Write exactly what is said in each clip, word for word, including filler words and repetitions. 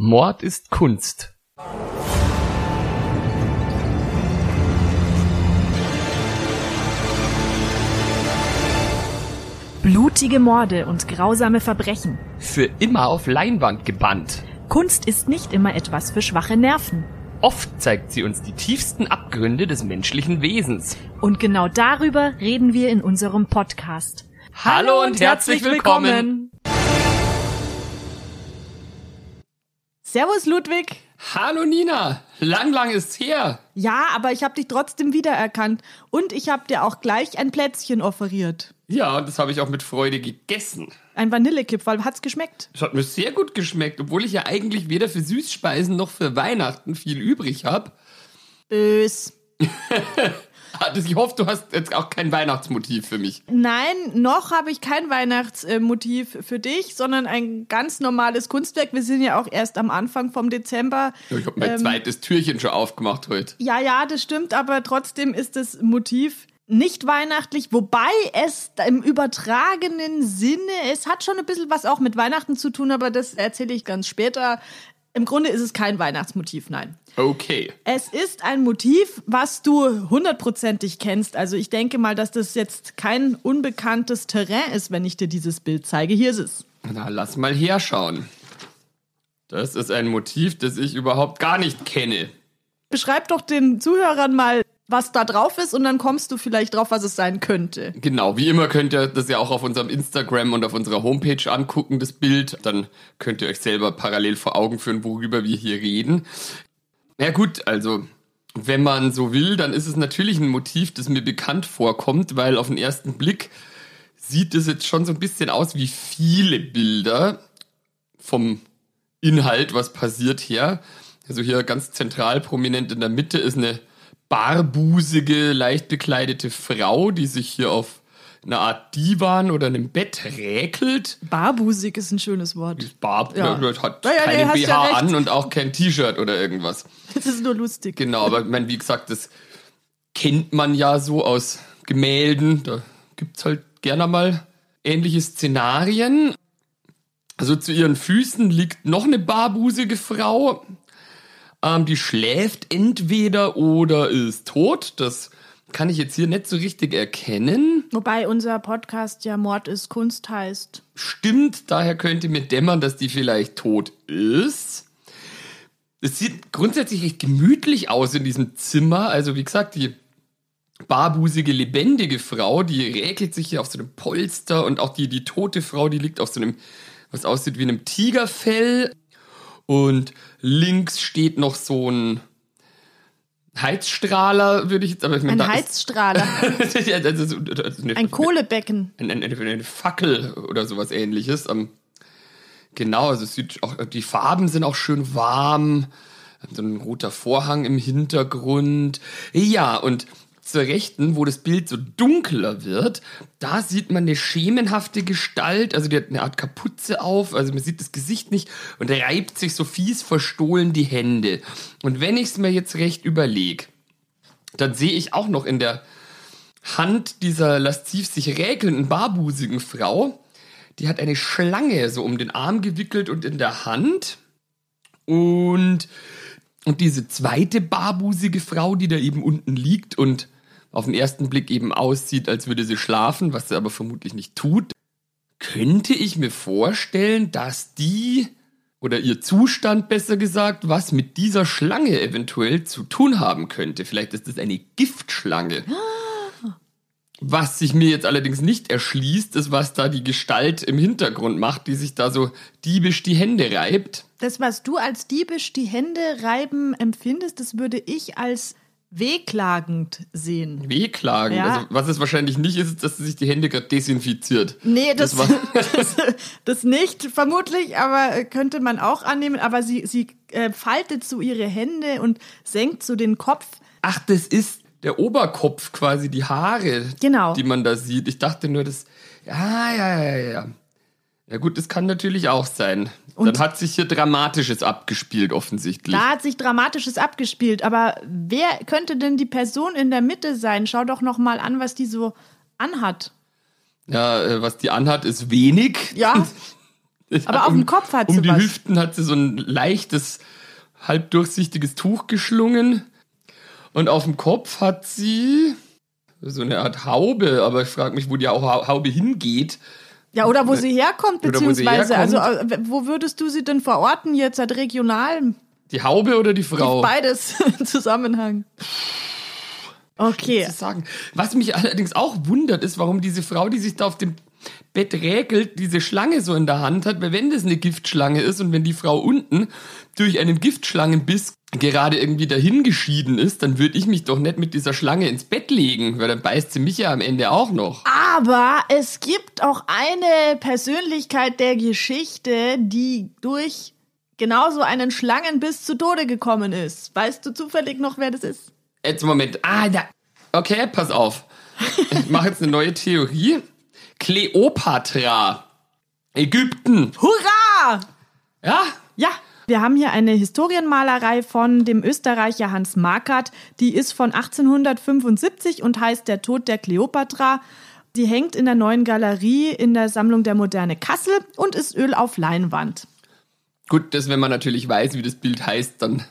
Mord ist Kunst. Blutige Morde und grausame Verbrechen. Für immer auf Leinwand gebannt. Kunst ist nicht immer etwas für schwache Nerven. Oft zeigt sie uns die tiefsten Abgründe des menschlichen Wesens. Und genau darüber reden wir in unserem Podcast. Hallo und herzlich willkommen. Servus Ludwig. Hallo Nina, lang, lang ist's her. Ja, aber ich habe dich trotzdem wiedererkannt und ich habe dir auch gleich ein Plätzchen offeriert. Ja, und das habe ich auch mit Freude gegessen. Ein Vanillekipferl, hat's geschmeckt? Es hat mir sehr gut geschmeckt, obwohl ich ja eigentlich weder für Süßspeisen noch für Weihnachten viel übrig habe. Bös. Ich hoffe, du hast jetzt auch kein Weihnachtsmotiv für mich. Nein, noch habe ich kein Weihnachtsmotiv für dich, sondern ein ganz normales Kunstwerk. Wir sind ja auch erst am Anfang vom Dezember. Ja, ich habe mein ähm, zweites Türchen schon aufgemacht heute. Ja, ja, das stimmt, aber trotzdem ist das Motiv nicht weihnachtlich, wobei es im übertragenen Sinne, es hat schon ein bisschen was auch mit Weihnachten zu tun, aber das erzähle ich ganz später. Im Grunde ist es kein Weihnachtsmotiv, nein. Okay. Es ist ein Motiv, was du hundertprozentig kennst. Also ich denke mal, dass das jetzt kein unbekanntes Terrain ist, wenn ich dir dieses Bild zeige. Hier ist es. Na, lass mal herschauen. Das ist ein Motiv, das ich überhaupt gar nicht kenne. Beschreib doch den Zuhörern mal, was da drauf ist und dann kommst du vielleicht drauf, was es sein könnte. Genau, wie immer könnt ihr das ja auch auf unserem Instagram und auf unserer Homepage angucken, das Bild. Dann könnt ihr euch selber parallel vor Augen führen, worüber wir hier reden. Ja gut, also wenn man so will, dann ist es natürlich ein Motiv, das mir bekannt vorkommt, weil auf den ersten Blick sieht es jetzt schon so ein bisschen aus wie viele Bilder vom Inhalt, was passiert her. Also hier ganz zentral prominent in der Mitte ist eine barbusige, leicht bekleidete Frau, die sich hier auf einer Art Divan oder einem Bett räkelt. Barbusig ist ein schönes Wort. Barb Ja. hat Ja, ja, nee, keinen hast B H ja recht. an und auch kein T-Shirt oder irgendwas. Das ist nur lustig. Genau, aber ich meine, wie gesagt, das kennt man ja so aus Gemälden. Da gibt's halt gerne mal ähnliche Szenarien. Also zu ihren Füßen liegt noch eine barbusige Frau. Ähm, die schläft entweder oder ist tot. Das kann ich jetzt hier nicht so richtig erkennen. Wobei unser Podcast ja Mord ist Kunst heißt. Stimmt, daher könnte mir dämmern, dass die vielleicht tot ist. Es sieht grundsätzlich recht gemütlich aus in diesem Zimmer. Also wie gesagt, die barbusige, lebendige Frau, die räkelt sich hier auf so einem Polster und auch die, die tote Frau, die liegt auf so einem, was aussieht wie einem Tigerfell. Und links steht noch so ein Heizstrahler, würde ich jetzt... aber ich meine, Ein da Heizstrahler. ist, ja, also, so- also eine, Ein Kohlebecken. eine, eine, eine Fackel oder sowas ähnliches. Ähm, genau, also es sieht auch, die Farben sind auch schön warm. So ein roter Vorhang im Hintergrund. Ja, und zur Rechten, wo das Bild so dunkler wird, da sieht man eine schemenhafte Gestalt, also die hat eine Art Kapuze auf, also man sieht das Gesicht nicht und der reibt sich so fies verstohlen die Hände. Und wenn ich es mir jetzt recht überlege, dann sehe ich auch noch in der Hand dieser lasziv sich räkelnden, barbusigen Frau, die hat eine Schlange so um den Arm gewickelt und in der Hand. Und, und diese zweite barbusige Frau, die da eben unten liegt und auf den ersten Blick eben aussieht, als würde sie schlafen, was sie aber vermutlich nicht tut, könnte ich mir vorstellen, dass die, oder ihr Zustand besser gesagt, was mit dieser Schlange eventuell zu tun haben könnte. Vielleicht ist das eine Giftschlange. Was sich mir jetzt allerdings nicht erschließt, ist, was da die Gestalt im Hintergrund macht, die sich da so diebisch die Hände reibt. Das, was du als diebisch die Hände reiben empfindest, das würde ich als wehklagend sehen. Wehklagen. Ja. Also, was es wahrscheinlich nicht ist, ist, dass sie sich die Hände gerade desinfiziert. Nee, das, Das das, das nicht, vermutlich, aber könnte man auch annehmen. Aber sie, sie äh, faltet so ihre Hände und senkt so den Kopf. Ach, das ist der Oberkopf quasi, die Haare, Genau. die man da sieht. Ich dachte nur, das... Ja, ja, ja, ja. Ja gut, das kann natürlich auch sein. Und dann hat sich hier Dramatisches abgespielt, offensichtlich. Da hat sich Dramatisches abgespielt. Aber wer könnte denn die Person in der Mitte sein? Schau doch noch mal an, was die so anhat. Ja, äh, was die anhat, ist wenig. Ja. Aber auf um, dem Kopf hat um sie die was. Hüften hat sie so ein leichtes, halbdurchsichtiges Tuch geschlungen. Und auf dem Kopf hat sie so eine Art Haube. Aber ich frage mich, wo die Haube hingeht. Ja, oder wo sie herkommt, Oder wo sie beziehungsweise, herkommt. also äh, wo würdest du sie denn verorten jetzt, halt regional? Die Haube oder die Frau? Beides im Zusammenhang. Okay. Zu sagen. Was mich allerdings auch wundert, ist, warum diese Frau, die sich da auf dem Bett räkelt, diese Schlange so in der Hand hat, weil wenn das eine Giftschlange ist und wenn die Frau unten durch einen Giftschlangenbiss gerade irgendwie dahin geschieden ist, dann würde ich mich doch nicht mit dieser Schlange ins Bett legen, weil dann beißt sie mich ja am Ende auch noch. Aber es gibt auch eine Persönlichkeit der Geschichte, die durch genauso einen Schlangenbiss zu Tode gekommen ist. Weißt du zufällig noch, wer das ist? Jetzt, Moment. Ah, da. Okay, pass auf. Ich mache jetzt eine neue Theorie. Kleopatra. Ägypten. Hurra! Ja? Ja, wir haben hier eine Historienmalerei von dem Österreicher Hans Markert. Die ist von achtzehnhundertfünfundsiebzig und heißt Der Tod der Kleopatra. Die hängt in der Neuen Galerie in der Sammlung der Moderne Kassel und ist Öl auf Leinwand. Gut, das, wenn man natürlich weiß, wie das Bild heißt, dann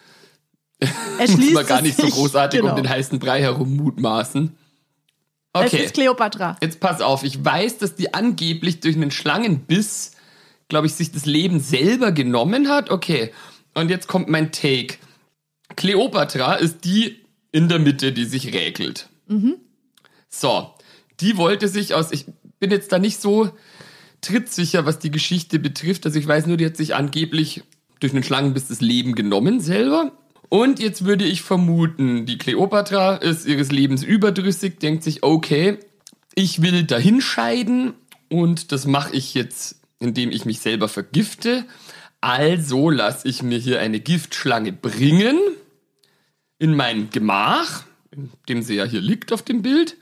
Erschließt muss man gar nicht so sich, großartig genau. um den heißen Brei herum mutmaßen. Okay, Es ist Kleopatra. jetzt pass auf. Ich weiß, dass die angeblich durch einen Schlangenbiss, glaube ich, sich das Leben selber genommen hat. Okay, und jetzt kommt mein Take. Kleopatra ist die in der Mitte, die sich räkelt. Mhm. So, die wollte sich aus... Ich bin jetzt da nicht so trittsicher, was die Geschichte betrifft. Also ich weiß nur, die hat sich angeblich durch einen Schlangenbiss das Leben genommen selber. Und jetzt würde ich vermuten, die Kleopatra ist ihres Lebens überdrüssig, denkt sich, okay, ich will dahin scheiden und das mache ich jetzt, indem ich mich selber vergifte. Also lasse ich mir hier eine Giftschlange bringen in mein Gemach, in dem sie ja hier liegt auf dem Bild.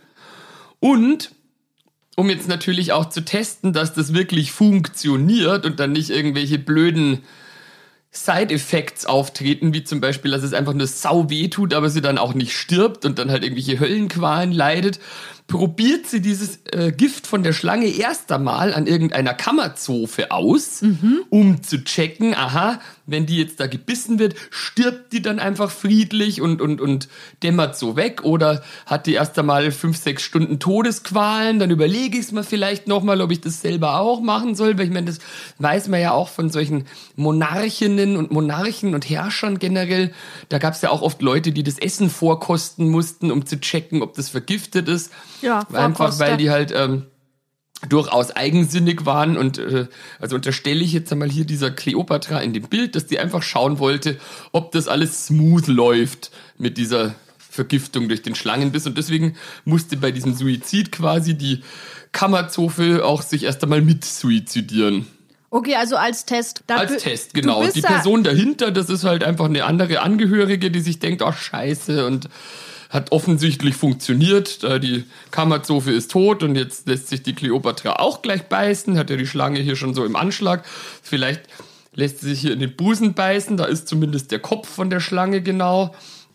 Und um jetzt natürlich auch zu testen, dass das wirklich funktioniert und dann nicht irgendwelche blöden Side-Effects auftreten, wie zum Beispiel, dass es einfach nur sau weh tut, aber sie dann auch nicht stirbt und dann halt irgendwelche Höllenqualen leidet, probiert sie dieses äh, Gift von der Schlange erst einmal an irgendeiner Kammerzofe aus, mhm. um zu checken, aha, wenn die jetzt da gebissen wird, stirbt die dann einfach friedlich und, und, und dämmert so weg oder hat die erst einmal fünf, sechs Stunden Todesqualen, dann überlege ich es mir vielleicht nochmal, ob ich das selber auch machen soll, weil ich meine, das weiß man ja auch von solchen Monarchinnen und Monarchen und Herrschern generell, da gab es ja auch oft Leute, die das Essen vorkosten mussten, um zu checken, ob das vergiftet ist. Ja, einfach weil die halt ähm, durchaus eigensinnig waren und äh, also unterstelle ich jetzt einmal hier dieser Kleopatra in dem Bild, dass die einfach schauen wollte, ob das alles smooth läuft mit dieser Vergiftung durch den Schlangenbiss und deswegen musste bei diesem Suizid quasi die Kammerzofe auch sich erst einmal mit suizidieren. Okay, also als Test. Da als du, Test, genau. Die ja Person dahinter, das ist halt einfach eine andere Angehörige, die sich denkt, ach scheiße und hat offensichtlich funktioniert. Die Kammerzofe ist tot und jetzt lässt sich die Kleopatra auch gleich beißen. Hat ja die Schlange hier schon so im Anschlag. Vielleicht lässt sie sich hier in den Busen beißen. Da ist zumindest der Kopf von der Schlange genau.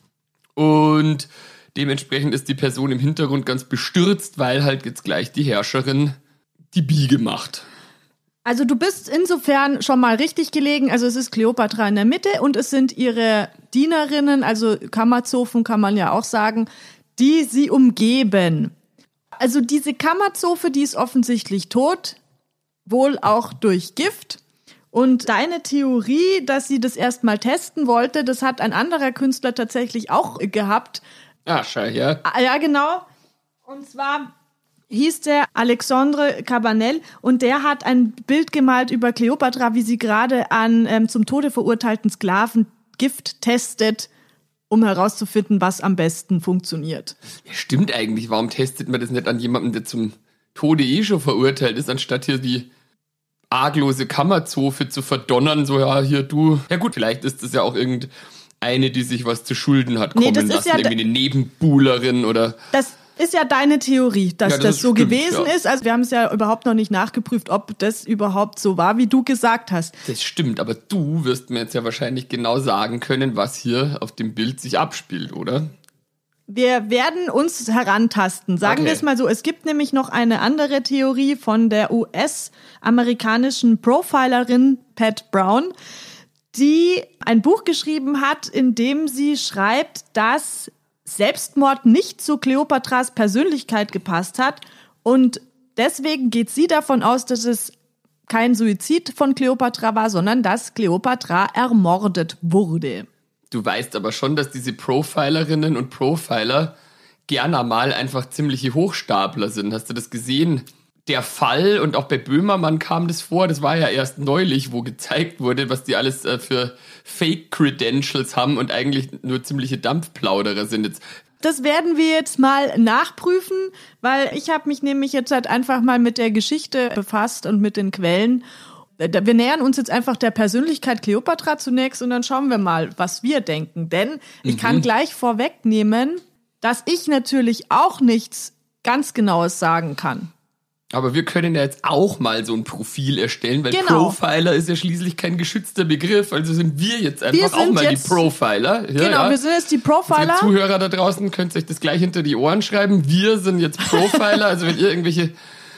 Und dementsprechend ist die Person im Hintergrund ganz bestürzt, weil halt jetzt gleich die Herrscherin die Biege macht. Also du bist insofern schon mal richtig gelegen. Also es ist Kleopatra in der Mitte und es sind ihre Dienerinnen, also Kammerzofen kann man ja auch sagen, die sie umgeben. Also diese Kammerzofe, die ist offensichtlich tot, wohl auch durch Gift. Und deine Theorie, dass sie das erstmal testen wollte, das hat ein anderer Künstler tatsächlich auch gehabt. Ah, schau her. Ja, genau. Und zwar hieß der Alexandre Cabanel und der hat ein Bild gemalt über Kleopatra, wie sie gerade an ähm, zum Tode verurteilten Sklaven Gift testet, um herauszufinden, was am besten funktioniert. Ja, stimmt eigentlich. Warum testet man das nicht an jemanden, der zum Tode eh schon verurteilt ist, anstatt hier die arglose Kammerzofe zu verdonnern? So, ja, hier du. Ja gut, vielleicht ist das ja auch irgendeine, die sich was zu Schulden hat kommen Nee, das ist lassen. ja Irgendwie eine Nebenbuhlerin oder... Das ist ja deine Theorie, dass Ja, das das so stimmt, gewesen ja. ist. Also wir haben es ja überhaupt noch nicht nachgeprüft, ob das überhaupt so war, wie du gesagt hast. Das stimmt, aber du wirst mir jetzt ja wahrscheinlich genau sagen können, was hier auf dem Bild sich abspielt, oder? Wir werden uns herantasten. Sagen Okay. wir es mal so. Es gibt nämlich noch eine andere Theorie von der U S-amerikanischen Profilerin Pat Brown, die ein Buch geschrieben hat, in dem sie schreibt, dass Selbstmord nicht zu Kleopatras Persönlichkeit gepasst hat. Und deswegen geht sie davon aus, dass es kein Suizid von Kleopatra war, sondern dass Kleopatra ermordet wurde. Du weißt aber schon, dass diese Profilerinnen und Profiler gerne mal einfach ziemliche Hochstapler sind. Hast du das gesehen? Der Fall, und auch bei Böhmermann kam das vor, das war ja erst neulich, wo gezeigt wurde, was die alles äh, für Fake-Credentials haben und eigentlich nur ziemliche Dampfplauderer sind. Jetzt Das werden wir jetzt mal nachprüfen, weil ich habe mich nämlich jetzt halt einfach mal mit der Geschichte befasst und mit den Quellen. Wir nähern uns jetzt einfach der Persönlichkeit Kleopatra zunächst und dann schauen wir mal, was wir denken. Denn ich Mhm. kann gleich vorwegnehmen, dass ich natürlich auch nichts ganz Genaues sagen kann. Aber wir können ja jetzt auch mal so ein Profil erstellen, weil Genau. Profiler ist ja schließlich kein geschützter Begriff. Also sind wir jetzt einfach Wir auch sind mal jetzt- die Profiler. Ja, Genau, ja. wir sind jetzt die Also ihr Profiler. Zuhörer da draußen könnt euch das gleich hinter die Ohren schreiben. Wir sind jetzt Profiler. Also wenn ihr irgendwelche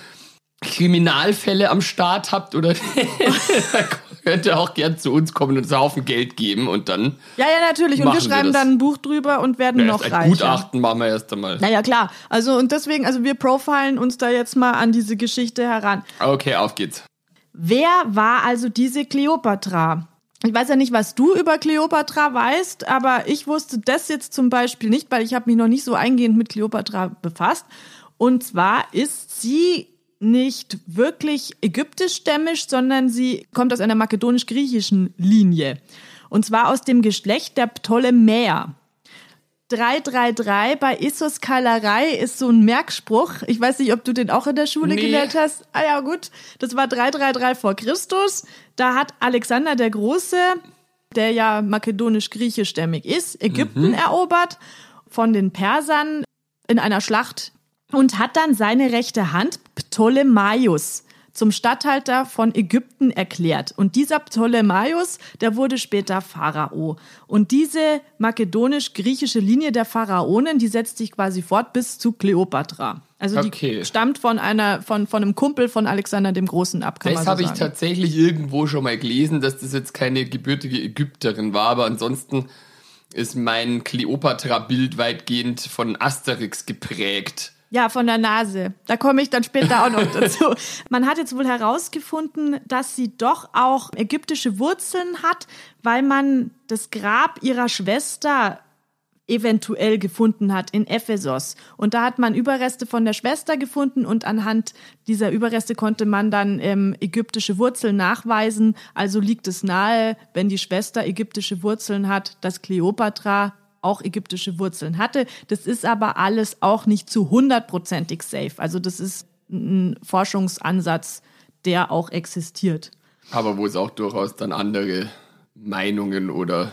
Kriminalfälle am Start habt oder könnt ihr auch gern zu uns kommen und uns einen Haufen Geld geben und dann Ja, ja, natürlich. Und Machen wir wir schreiben das. dann ein Buch drüber und werden ja, noch erst ein reicher. Gutachten machen wir erst einmal. Naja, klar. Also, und deswegen, also wir profilen uns da jetzt mal an diese Geschichte heran. Okay, auf geht's. Wer war also diese Kleopatra? Ich weiß ja nicht, was du über Kleopatra weißt, aber ich wusste das jetzt zum Beispiel nicht, weil ich habe mich noch nicht so eingehend mit Kleopatra befasst. Und zwar ist sie nicht wirklich ägyptischstämmig, sondern sie kommt aus einer makedonisch-griechischen Linie. Und zwar aus dem Geschlecht der Ptolemäer. drei drei drei bei Issos Kalerei ist so ein Merkspruch. Ich weiß nicht, ob du den auch in der Schule Nee. gelernt hast. Ah ja, gut. Das war drei drei drei vor Christus. Da hat Alexander der Große, der ja makedonisch-griechischstämmig ist, Ägypten erobert von den Persern in einer Schlacht und hat dann seine rechte Hand Ptolemaios zum Statthalter von Ägypten erklärt. Und dieser Ptolemaios, der wurde später Pharao. Und diese makedonisch-griechische Linie der Pharaonen, die setzt sich quasi fort bis zu Kleopatra. Also die Okay. stammt von einer, von, von einem Kumpel von Alexander dem Großen ab, kann Das man so habe ich sagen. tatsächlich irgendwo schon mal gelesen, dass das jetzt keine gebürtige Ägypterin war, aber ansonsten ist mein Kleopatra-Bild weitgehend von Asterix geprägt. Ja, von der Nase. Da komme ich dann später auch noch dazu. Man hat jetzt wohl herausgefunden, dass sie doch auch ägyptische Wurzeln hat, weil man das Grab ihrer Schwester eventuell gefunden hat in Ephesos. Und da hat man Überreste von der Schwester gefunden und anhand dieser Überreste konnte man dann ähm, ägyptische Wurzeln nachweisen. Also liegt es nahe, wenn die Schwester ägyptische Wurzeln hat, dass Kleopatra auch ägyptische Wurzeln hatte. Das ist aber alles auch nicht zu hundertprozentig safe. Also das ist ein Forschungsansatz, der auch existiert. Aber wo es auch durchaus dann andere Meinungen oder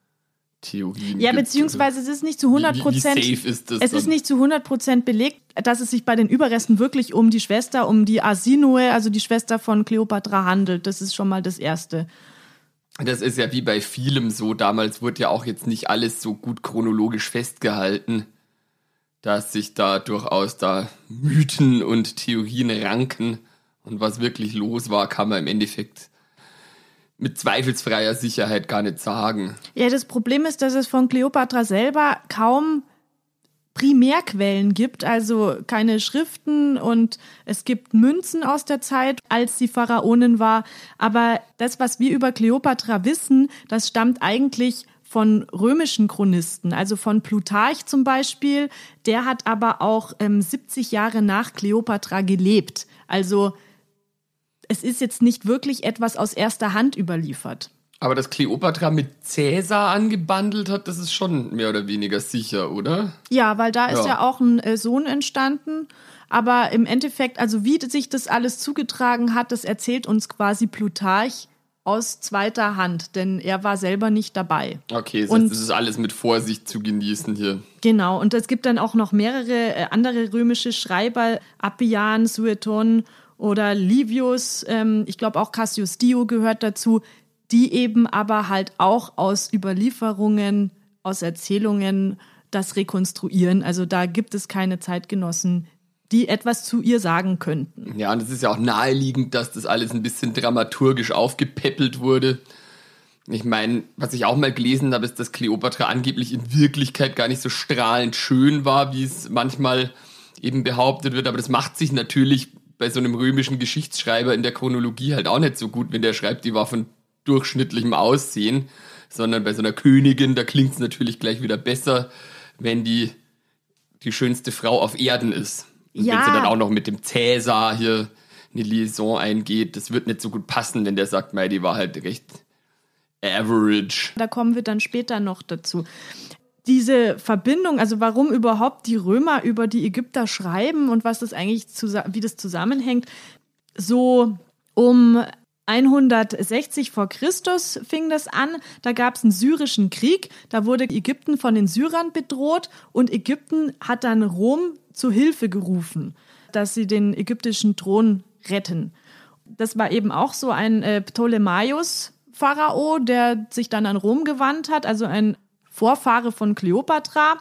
Theorien Ja, gibt. beziehungsweise es ist nicht zu hundert Prozent. Wie, wie safe ist das Es dann? ist nicht zu hundert Prozent belegt, dass es sich bei den Überresten wirklich um die Schwester, um die Arsinoe, also die Schwester von Kleopatra handelt. Das ist schon mal das Erste. Das ist ja wie bei vielem so. Damals wurde ja auch jetzt nicht alles so gut chronologisch festgehalten, dass sich da durchaus da Mythen und Theorien ranken. Und was wirklich los war, kann man im Endeffekt mit zweifelsfreier Sicherheit gar nicht sagen. Ja, das Problem ist, dass es von Kleopatra selber kaum Primärquellen gibt, also keine Schriften und es gibt Münzen aus der Zeit, als sie Pharaonin war. Aber das, was wir über Kleopatra wissen, das stammt eigentlich von römischen Chronisten, also von Plutarch zum Beispiel. Der hat aber auch ähm, siebzig Jahre nach Kleopatra gelebt. Also es ist jetzt nicht wirklich etwas aus erster Hand überliefert. Aber dass Kleopatra mit Cäsar angebandelt hat, das ist schon mehr oder weniger sicher, oder? Ja, weil da ist Ja. ja auch ein äh, Sohn entstanden. Aber im Endeffekt, also wie sich das alles zugetragen hat, das erzählt uns quasi Plutarch aus zweiter Hand, denn er war selber nicht dabei. Okay, das, Und- heißt, das ist alles mit Vorsicht zu genießen hier. Genau, und es gibt dann auch noch mehrere äh, andere römische Schreiber, Appian, Sueton oder Livius, ähm, ich glaube auch Cassius Dio gehört dazu, die eben aber halt auch aus Überlieferungen, aus Erzählungen das rekonstruieren. Also da gibt es keine Zeitgenossen, die etwas zu ihr sagen könnten. Ja, und es ist ja auch naheliegend, dass das alles ein bisschen dramaturgisch aufgepäppelt wurde. Ich meine, was ich auch mal gelesen habe, ist, dass Kleopatra angeblich in Wirklichkeit gar nicht so strahlend schön war, wie es manchmal eben behauptet wird. Aber das macht sich natürlich bei so einem römischen Geschichtsschreiber in der Chronologie halt auch nicht so gut, wenn der schreibt, die war von durchschnittlichem Aussehen, sondern bei so einer Königin, da klingt es natürlich gleich wieder besser, wenn die die schönste Frau auf Erden ist. Und ja. wenn sie dann auch noch mit dem Cäsar hier eine Liaison eingeht, das wird nicht so gut passen, wenn der sagt, mei, die war halt recht average. Da kommen wir dann später noch dazu. Diese Verbindung, also warum überhaupt die Römer über die Ägypter schreiben und was das eigentlich, wie das zusammenhängt, so um hundertsechzig vor Christus fing das an. Da gab es einen syrischen Krieg, da wurde Ägypten von den Syrern bedroht und Ägypten hat dann Rom zu Hilfe gerufen, dass sie den ägyptischen Thron retten. Das war eben auch so ein äh, Ptolemaios Pharao, der sich dann an Rom gewandt hat, also ein Vorfahre von Kleopatra.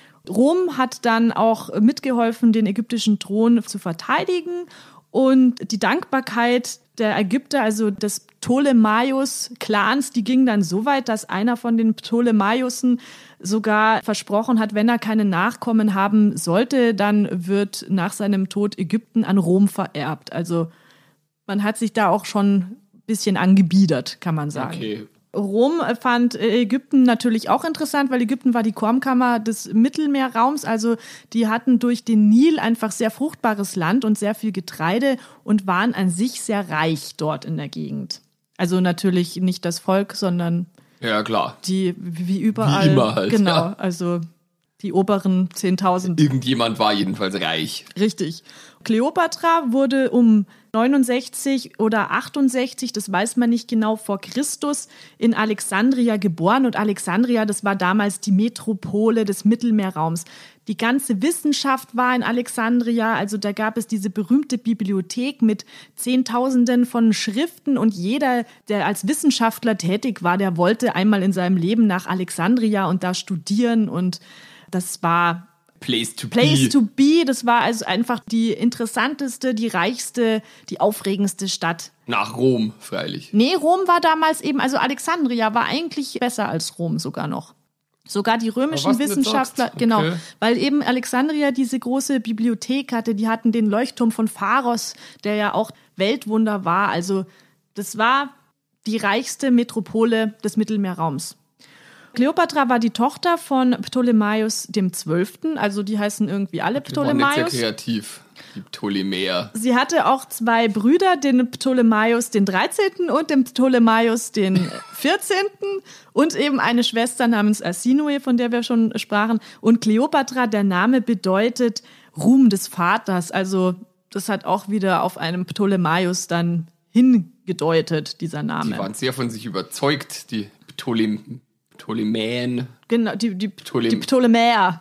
Rom hat dann auch mitgeholfen, den ägyptischen Thron zu verteidigen und die Dankbarkeit der Ägypter, also des Ptolemaios-Clans, die ging dann so weit, dass einer von den Ptolemaiusen sogar versprochen hat, wenn er keine Nachkommen haben sollte, dann wird nach seinem Tod Ägypten an Rom vererbt. Also man hat sich da auch schon bisschen angebiedert, kann man sagen. Okay. Rom fand Ägypten natürlich auch interessant, weil Ägypten war die Kornkammer des Mittelmeerraums. Also die hatten durch den Nil einfach sehr fruchtbares Land und sehr viel Getreide und waren an sich sehr reich dort in der Gegend. Also natürlich nicht das Volk, sondern ja, klar. Die, wie überall. Wie immer halt. Genau, ja. Also die oberen zehntausend. Irgendjemand war jedenfalls reich. Richtig. Kleopatra wurde um neunundsechzig oder achtundsechzig, das weiß man nicht genau, vor Christus in Alexandria geboren. Und Alexandria, das war damals die Metropole des Mittelmeerraums. Die ganze Wissenschaft war in Alexandria, also da gab es diese berühmte Bibliothek mit Zehntausenden von Schriften und jeder, der als Wissenschaftler tätig war, der wollte einmal in seinem Leben nach Alexandria und da studieren und das war Place to Place be. to be, das war also einfach die interessanteste, die reichste, die aufregendste Stadt. Nach Rom, freilich. Nee, Rom war damals eben, also Alexandria war eigentlich besser als Rom sogar noch. Sogar die römischen Wissenschaftler, okay. Genau, weil eben Alexandria diese große Bibliothek hatte, die hatten den Leuchtturm von Pharos, der ja auch Weltwunder war. Also das war die reichste Metropole des Mittelmeerraums. Kleopatra war die Tochter von Ptolemaios dem Zwölften, also die heißen irgendwie alle Ptolemaios. Die waren nicht sehr kreativ, die Ptolemäer. Sie hatte auch zwei Brüder, den Ptolemaios den Dreizehnten und den Ptolemaios den Vierzehnten und eben eine Schwester namens Arsinoe, von der wir schon sprachen. Und Kleopatra, der Name bedeutet Ruhm des Vaters, also das hat auch wieder auf einem Ptolemaios dann hingedeutet, dieser Name. Die waren sehr von sich überzeugt, die Ptolemäer. Ptolemäen. Genau, die, die, Ptolem- die Ptolemäer.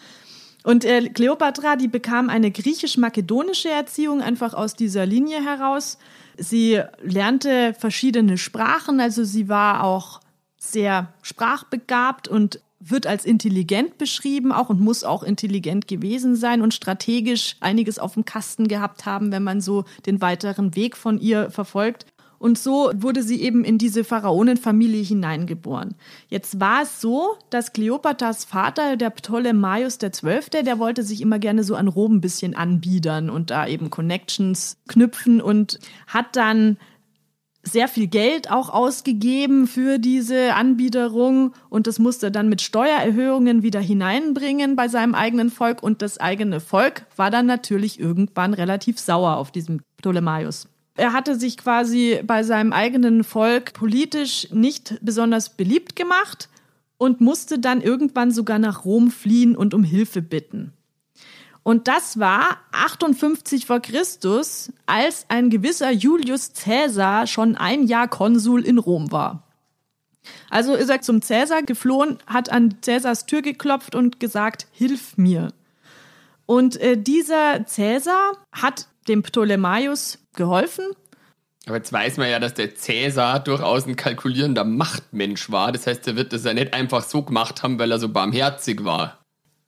Und äh, Kleopatra, die bekam eine griechisch-makedonische Erziehung einfach aus dieser Linie heraus. Sie lernte verschiedene Sprachen, also sie war auch sehr sprachbegabt und wird als intelligent beschrieben auch und muss auch intelligent gewesen sein und strategisch einiges auf dem Kasten gehabt haben, wenn man so den weiteren Weg von ihr verfolgt. Und so wurde sie eben in diese Pharaonenfamilie hineingeboren. Jetzt war es so, dass Kleopatras Vater, der Ptolemaios der Zwölfte, der wollte sich immer gerne so an Rom ein bisschen anbiedern und da eben Connections knüpfen und hat dann sehr viel Geld auch ausgegeben für diese Anbiederung und das musste er dann mit Steuererhöhungen wieder hineinbringen bei seinem eigenen Volk und das eigene Volk war dann natürlich irgendwann relativ sauer auf diesem Ptolemaios. Er hatte sich quasi bei seinem eigenen Volk politisch nicht besonders beliebt gemacht und musste dann irgendwann sogar nach Rom fliehen und um Hilfe bitten. Und das war achtundfünfzig vor Christus, als ein gewisser Julius Caesar schon ein Jahr Konsul in Rom war. Also ist er zum Caesar geflohen, hat an Caesars Tür geklopft und gesagt, hilf mir. Und äh, dieser Caesar hat dem Ptolemaios geholfen. Aber jetzt weiß man ja, dass der Cäsar durchaus ein kalkulierender Machtmensch war. Das heißt, er wird das ja nicht einfach so gemacht haben, weil er so barmherzig war.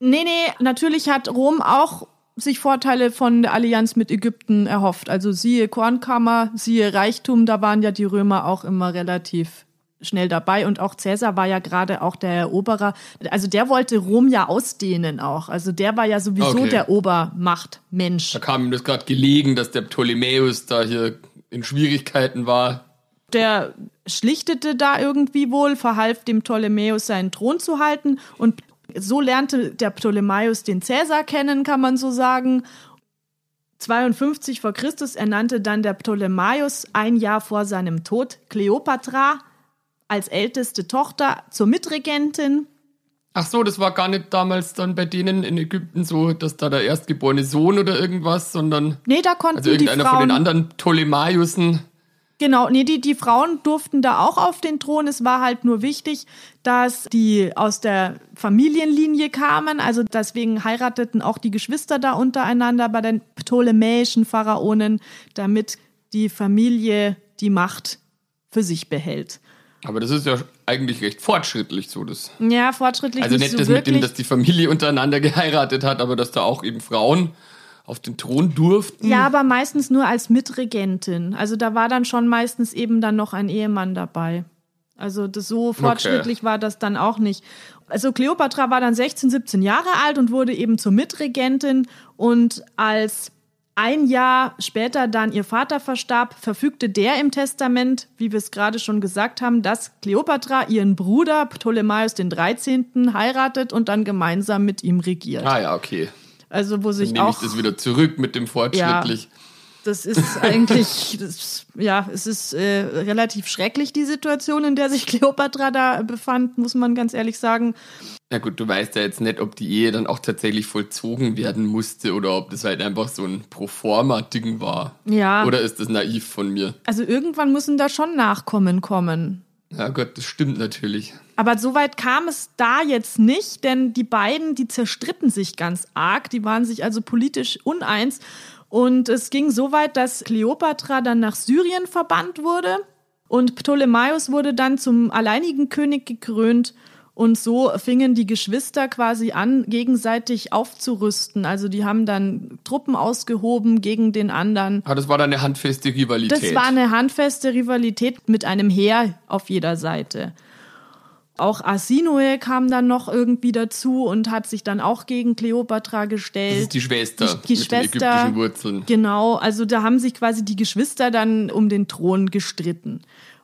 Nee, nee, natürlich hat Rom auch sich Vorteile von der Allianz mit Ägypten erhofft. Also siehe Kornkammer, siehe Reichtum, da waren ja die Römer auch immer relativ schnell dabei. Und auch Caesar war ja gerade auch der Eroberer. Also der wollte Rom ja ausdehnen auch. Also der war ja sowieso Okay. der Obermachtmensch. Da kam ihm das gerade gelegen, dass der Ptolemäus da hier in Schwierigkeiten war. Der schlichtete da irgendwie wohl, verhalf dem Ptolemäus seinen Thron zu halten und so lernte der Ptolemäus den Cäsar kennen, kann man so sagen. zweiundfünfzig vor Christus ernannte dann der Ptolemäus ein Jahr vor seinem Tod Kleopatra als älteste Tochter zur Mitregentin. Ach so, das war gar nicht damals dann bei denen in Ägypten so, dass da der erstgeborene Sohn oder irgendwas, sondern Nee, da konnten also die irgendeiner Frauen... von den anderen Ptolemaiusen. Genau, nee, die, die Frauen durften da auch auf den Thron. Es war halt nur wichtig, dass die aus der Familienlinie kamen. Also deswegen heirateten auch die Geschwister da untereinander bei den ptolemäischen Pharaonen, damit die Familie die Macht für sich behält. Aber das ist ja eigentlich recht fortschrittlich so. Das. Ja, fortschrittlich Also nicht nicht so das mit wirklich. dem, dass die Familie untereinander geheiratet hat, aber dass da auch eben Frauen auf den Thron durften. Ja, aber meistens nur als Mitregentin. Also da war dann schon meistens eben dann noch ein Ehemann dabei. Also das, so fortschrittlich Okay. war das dann auch nicht. Also Kleopatra war dann sechzehn, siebzehn Jahre alt und wurde eben zur Mitregentin. Und als ein Jahr später dann ihr Vater verstarb, verfügte der im Testament, wie wir es gerade schon gesagt haben, dass Kleopatra ihren Bruder Ptolemäus den dreizehnten heiratet und dann gemeinsam mit ihm regiert. Ah ja, okay. Also wo Dann sich nehme ich auch... das wieder zurück mit dem fortschrittlich. Das ist eigentlich, das, ja, es ist äh, relativ schrecklich, die Situation, in der sich Kleopatra da befand, muss man ganz ehrlich sagen. Na gut, du weißt ja jetzt nicht, ob die Ehe dann auch tatsächlich vollzogen werden musste oder ob das halt einfach so ein Proforma-Ding war. Ja. Oder ist das naiv von mir? Also irgendwann müssen da schon Nachkommen kommen. Ja Gott, das stimmt natürlich. Aber so weit kam es da jetzt nicht, denn die beiden, die zerstritten sich ganz arg, die waren sich also politisch uneins. Und es ging so weit, dass Kleopatra dann nach Syrien verbannt wurde und Ptolemäus wurde dann zum alleinigen König gekrönt. Und so fingen die Geschwister quasi an, gegenseitig aufzurüsten. Also die haben dann Truppen ausgehoben gegen den anderen. Aber das war dann eine handfeste Rivalität. Das war eine handfeste Rivalität mit einem Heer auf jeder Seite. Auch Arsinoe kam dann noch irgendwie dazu und hat sich dann auch gegen Kleopatra gestellt. Das ist die Schwester Die, die mit Schwester, den ägyptischen Wurzeln. Genau, also da haben sich quasi die Geschwister dann um den Thron gestritten.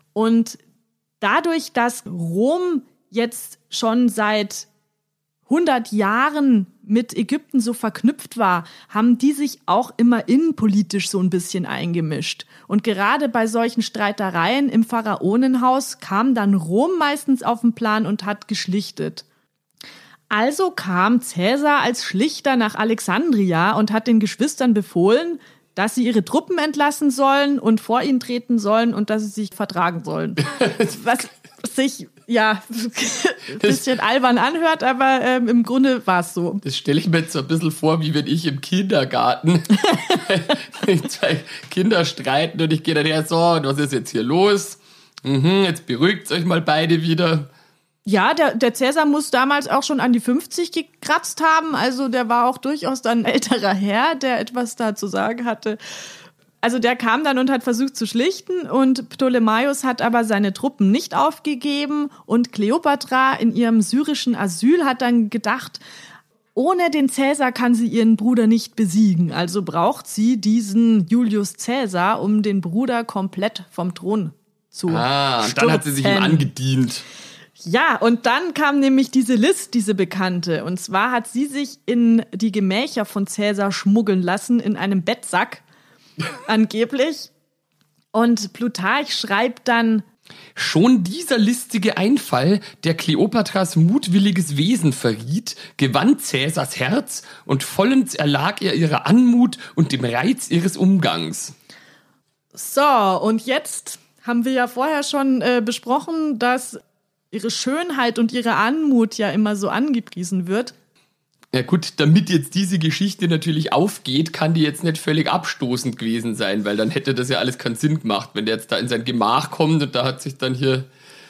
Und dadurch, dass Rom jetzt schon seit hundert Jahren mit Ägypten so verknüpft war, haben die sich auch immer innenpolitisch so ein bisschen eingemischt. Und gerade bei solchen Streitereien im Pharaonenhaus kam dann Rom meistens auf den Plan und hat geschlichtet. Also kam Caesar als Schlichter nach Alexandria und hat den Geschwistern befohlen, dass sie ihre Truppen entlassen sollen und vor ihn treten sollen und dass sie sich vertragen sollen. Was sich, ja, ein bisschen albern anhört, aber ähm, im Grunde war es so. Das stelle ich mir jetzt so ein bisschen vor, wie wenn ich im Kindergarten zwei Kinder streiten und ich gehe dann her, so, und was ist jetzt hier los? Mhm, jetzt beruhigt euch mal beide wieder. Ja, der, der Cäsar muss damals auch schon an die fünfzig gekratzt haben, also der war auch durchaus dann ein älterer Herr, der etwas da zu sagen hatte. Also der kam dann und hat versucht zu schlichten und Ptolemäus hat aber seine Truppen nicht aufgegeben und Kleopatra in ihrem syrischen Asyl hat dann gedacht, ohne den Cäsar kann sie ihren Bruder nicht besiegen, also braucht sie diesen Julius Cäsar, um den Bruder komplett vom Thron zu Ah, und dann hat sie sich ihm stürzen. angedient. Ja, und dann kam nämlich diese List, diese Bekannte. Und zwar hat sie sich in die Gemächer von Cäsar schmuggeln lassen, in einem Bettsack, angeblich. Und Plutarch schreibt dann, Schon dieser listige Einfall, der Kleopatras mutwilliges Wesen verriet, gewann Cäsars Herz und vollends erlag er ihrer Anmut und dem Reiz ihres Umgangs. so, und jetzt haben wir ja vorher schon äh, besprochen, dass ihre Schönheit und ihre Anmut ja immer so angepriesen wird. Ja gut, damit jetzt diese Geschichte natürlich aufgeht, kann die jetzt nicht völlig abstoßend gewesen sein, weil dann hätte das ja alles keinen Sinn gemacht, wenn der jetzt da in sein Gemach kommt und da hat sich dann hier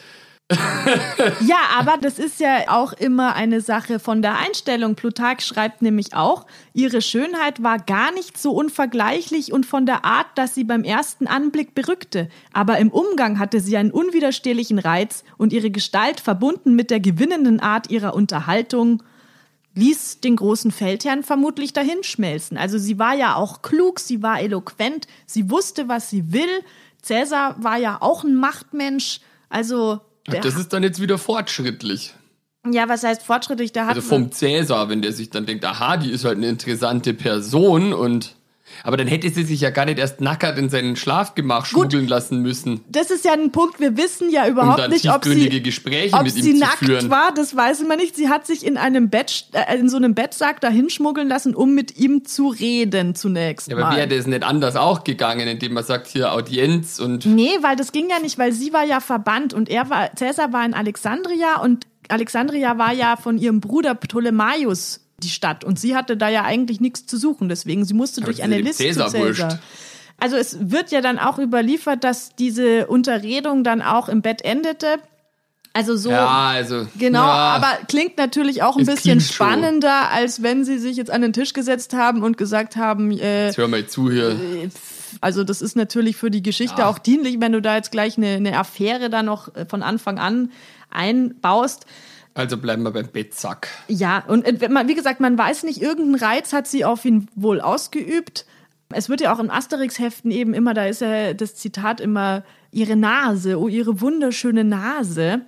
Ja, aber das ist ja auch immer eine Sache von der Einstellung. Plutarch schreibt nämlich auch, ihre Schönheit war gar nicht so unvergleichlich und von der Art, dass sie beim ersten Anblick berückte. Aber im Umgang hatte sie einen unwiderstehlichen Reiz und ihre Gestalt, verbunden mit der gewinnenden Art ihrer Unterhaltung, ließ den großen Feldherrn vermutlich dahinschmelzen. Also sie war ja auch klug, sie war eloquent, sie wusste, was sie will. Cäsar war ja auch ein Machtmensch, also... Das ist dann jetzt wieder fortschrittlich. Ja, was heißt fortschrittlich? Da hat also vom Cäsar, wenn der sich dann denkt, aha, die ist halt eine interessante Person und... Aber dann hätte sie sich ja gar nicht erst nackert in seinen Schlafgemach schmuggeln lassen müssen. Das ist ja ein Punkt, wir wissen ja überhaupt um nicht, ob sie, Gespräche ob mit sie ihm nackt zu führen. war, das weiß man nicht. Sie hat sich in einem Bett, äh, in so einem Bettsack dahin schmuggeln lassen, um mit ihm zu reden zunächst Ja, aber mal. wäre das nicht anders auch gegangen, indem man sagt, hier Audienz und... Nee, weil das ging ja nicht, weil sie war ja verbannt und er war, Cäsar war in Alexandria und Alexandria war ja von ihrem Bruder Ptolemaios die Stadt und sie hatte da ja eigentlich nichts zu suchen, deswegen sie musste Aber durch das eine ist dem Liste Cäsar zu Cäsar. wurscht. Also es wird ja dann auch überliefert, dass diese Unterredung dann auch im Bett endete. Also so, Ja, also... genau, ja, aber klingt natürlich auch ein ist bisschen Kindshow. spannender, als wenn sie sich jetzt an den Tisch gesetzt haben und gesagt haben, äh, Jetzt hör mal zu hier. also das ist natürlich für die Geschichte Ja. auch dienlich, wenn du da jetzt gleich eine, eine Affäre da noch von Anfang an einbaust. Also bleiben wir beim Bettsack. Ja, und äh, man- wie gesagt, man weiß nicht, irgendeinen Reiz hat sie auf ihn wohl ausgeübt. Es wird ja auch in Asterix-Heften eben immer, da ist ja das Zitat immer, ihre Nase, oh, ihre wunderschöne Nase.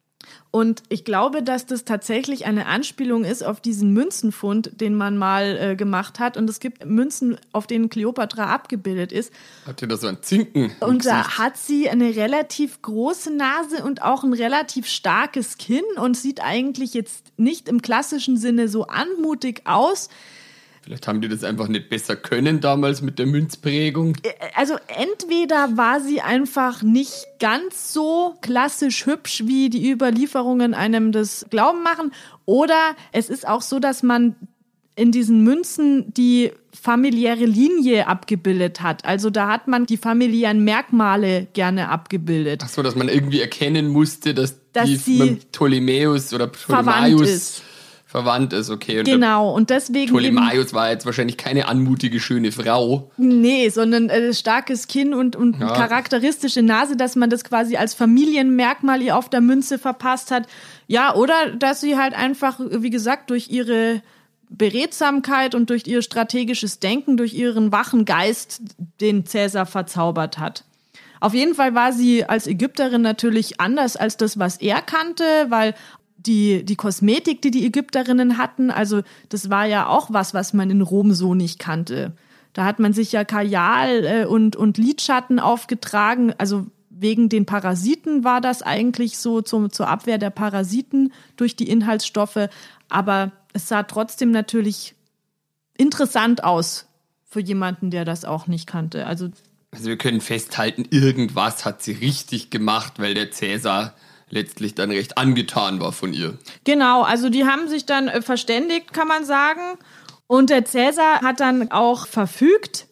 Und ich glaube, dass das tatsächlich eine Anspielung ist auf diesen Münzenfund, den man mal äh, gemacht hat. Und es gibt Münzen, auf denen Kleopatra abgebildet ist. Hat ihr da so ein Zinken im Und da Gesicht? hat sie eine relativ große Nase und auch ein relativ starkes Kinn und sieht eigentlich jetzt nicht im klassischen Sinne so anmutig aus. Vielleicht haben die das einfach nicht besser können damals mit der Münzprägung. Also entweder war sie einfach nicht ganz so klassisch hübsch, wie die Überlieferungen einem das Glauben machen, oder es ist auch so, dass man in diesen Münzen die familiäre Linie abgebildet hat. Also da hat man die familiären Merkmale gerne abgebildet. Ach so, dass man irgendwie erkennen musste, dass, Dass die sie mit Ptolemäus oder verwandt Ptolemaios ist. verwandt ist. Okay, und der Genau, und deswegen eben, Ptolemaios war jetzt wahrscheinlich keine anmutige, schöne Frau. nee, sondern äh, starkes Kinn und, und Ja. charakteristische Nase, dass man das quasi als Familienmerkmal ihr auf der Münze verpasst hat. Ja, oder dass sie halt einfach, wie gesagt, durch ihre Beredsamkeit und durch ihr strategisches Denken, durch ihren wachen Geist den Cäsar verzaubert hat. Auf jeden Fall war sie als Ägypterin natürlich anders als das, was er kannte, weil die, die Kosmetik, die die Ägypterinnen hatten, also das war ja auch was, was man in Rom so nicht kannte. Da hat man sich ja Kajal äh, und, und Lidschatten aufgetragen, also wegen den Parasiten war das eigentlich so zum, zur Abwehr der Parasiten durch die Inhaltsstoffe, aber es sah trotzdem natürlich interessant aus für jemanden, der das auch nicht kannte. Also Also wir können festhalten, irgendwas hat sie richtig gemacht, weil der Cäsar letztlich dann recht angetan war von ihr. genau, also die haben sich dann äh, verständigt, kann man sagen. Und der Cäsar hat dann auch verfügt,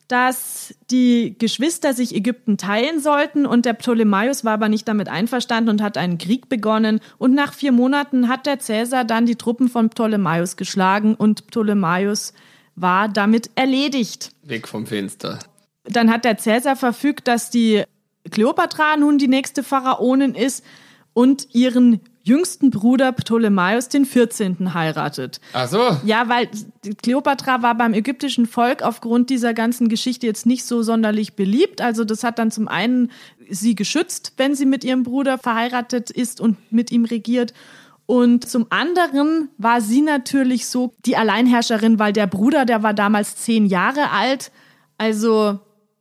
dass die Geschwister sich Ägypten teilen sollten. Und der Ptolemaios war aber nicht damit einverstanden und hat einen Krieg begonnen. Und nach vier Monaten hat der Cäsar dann die Truppen von Ptolemaios geschlagen und Ptolemaios war damit erledigt. Weg vom Fenster. Dann hat der Cäsar verfügt, dass die Kleopatra nun die nächste Pharaonin ist und ihren jüngsten Bruder Ptolemaios den vierzehnten heiratet. Ach so. Ja, weil die Kleopatra war beim ägyptischen Volk aufgrund dieser ganzen Geschichte jetzt nicht so sonderlich beliebt. Also das hat dann zum einen sie geschützt, wenn sie mit ihrem Bruder verheiratet ist und mit ihm regiert. Und zum anderen war sie natürlich so die Alleinherrscherin, weil der Bruder, der war damals zehn Jahre alt. Also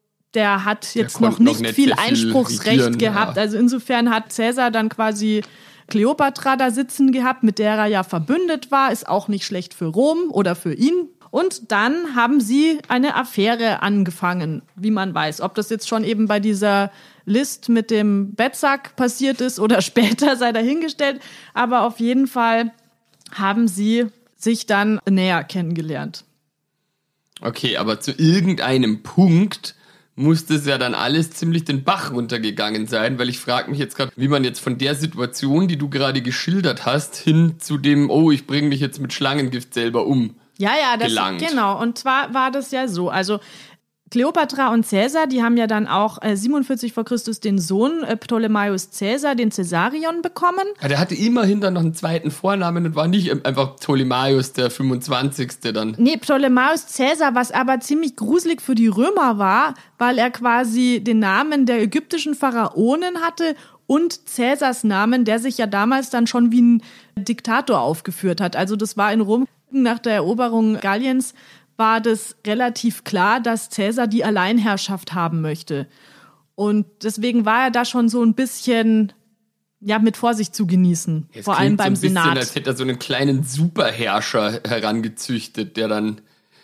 der hat jetzt konnte noch nicht, noch nicht viel sehr viel Einspruchsrecht regieren, gehabt. ja. Also insofern hat Cäsar dann quasi Kleopatra da sitzen gehabt, mit der er ja verbündet war. Ist auch nicht schlecht für Rom oder für ihn. Und dann haben sie eine Affäre angefangen, wie man weiß. Ob das jetzt schon eben bei dieser List mit dem Bettsack passiert ist oder später, sei dahingestellt. Aber auf jeden Fall haben sie sich dann näher kennengelernt. Okay, aber zu irgendeinem Punkt muss das ja dann alles ziemlich den Bach runtergegangen sein, weil ich frage mich jetzt gerade, wie man jetzt von der Situation, die du gerade geschildert hast, hin zu dem, oh, ich bringe mich jetzt mit Schlangengift selber um. Ja, ja, das, gelangt. Genau. Und zwar war das ja so, also Kleopatra und Cäsar, die haben ja dann auch äh, siebenundvierzig vor Christus den Sohn äh, Ptolemaios Cäsar, den Caesarion, bekommen. Ja, der hatte immerhin dann noch einen zweiten Vornamen und war nicht einfach Ptolemaios der fünfundzwanzigste dann. Nee, Ptolemaios Cäsar, was aber ziemlich gruselig für die Römer war, weil er quasi den Namen der ägyptischen Pharaonen hatte und Cäsars Namen, der sich ja damals dann schon wie ein Diktator aufgeführt hat. Also das war in Rom nach der Eroberung Galliens, war das relativ klar, dass Cäsar die Alleinherrschaft haben möchte. Und deswegen war er da schon so ein bisschen, ja, mit Vorsicht zu genießen. Jetzt vor allem beim so ein Senat. Bisschen, als hätte er so einen kleinen Superherrscher herangezüchtet, der dann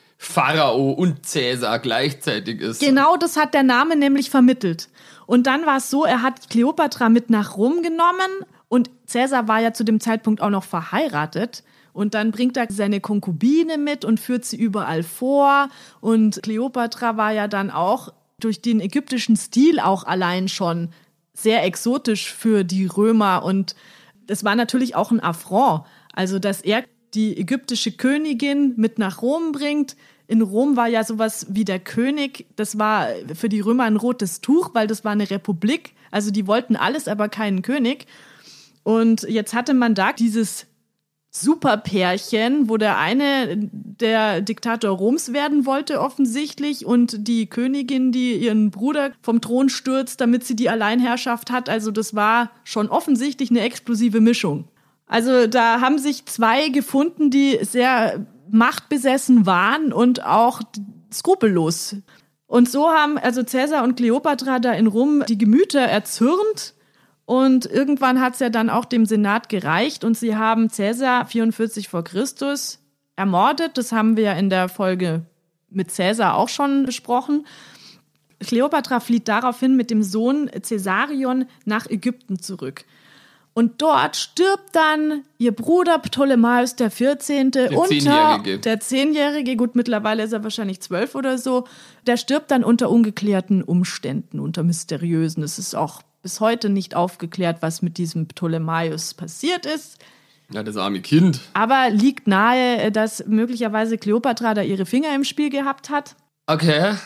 Pharao und Cäsar gleichzeitig ist. Genau, das hat der Name nämlich vermittelt. Und dann war es so, er hat Kleopatra mit nach Rom genommen und Cäsar war ja zu dem Zeitpunkt auch noch verheiratet. Und dann bringt er seine Konkubine mit und führt sie überall vor. Und Kleopatra war ja dann auch durch den ägyptischen Stil auch allein schon sehr exotisch für die Römer. Und das war natürlich auch ein Affront. Also, dass er die ägyptische Königin mit nach Rom bringt. In Rom war ja sowas wie der König. Das war für die Römer ein rotes Tuch, weil das war eine Republik. Also die wollten alles, aber keinen König. Und jetzt hatte man da dieses Superpärchen, wo der eine der Diktator Roms werden wollte offensichtlich und die Königin, die ihren Bruder vom Thron stürzt, damit sie die Alleinherrschaft hat. Also das war schon offensichtlich eine explosive Mischung. Also da haben sich zwei gefunden, die sehr machtbesessen waren und auch skrupellos. Und so haben also Cäsar und Kleopatra da in Rom die Gemüter erzürnt. Und irgendwann hat es ja dann auch dem Senat gereicht und sie haben Cäsar vierundvierzig vor Christus ermordet. Das haben wir ja in der Folge mit Cäsar auch schon besprochen. Kleopatra flieht daraufhin mit dem Sohn Caesarion nach Ägypten zurück. Und dort stirbt dann ihr Bruder Ptolemaios der vierzehnte Der unter Zehnjährige. der Zehnjährige, gut, mittlerweile ist er wahrscheinlich zwölf oder so, der stirbt dann unter ungeklärten Umständen, unter mysteriösen. Es ist auch bis heute nicht aufgeklärt, was mit diesem Ptolemaios passiert ist. Ja, das arme Kind. Aber liegt nahe, dass möglicherweise Kleopatra da ihre Finger im Spiel gehabt hat. Okay.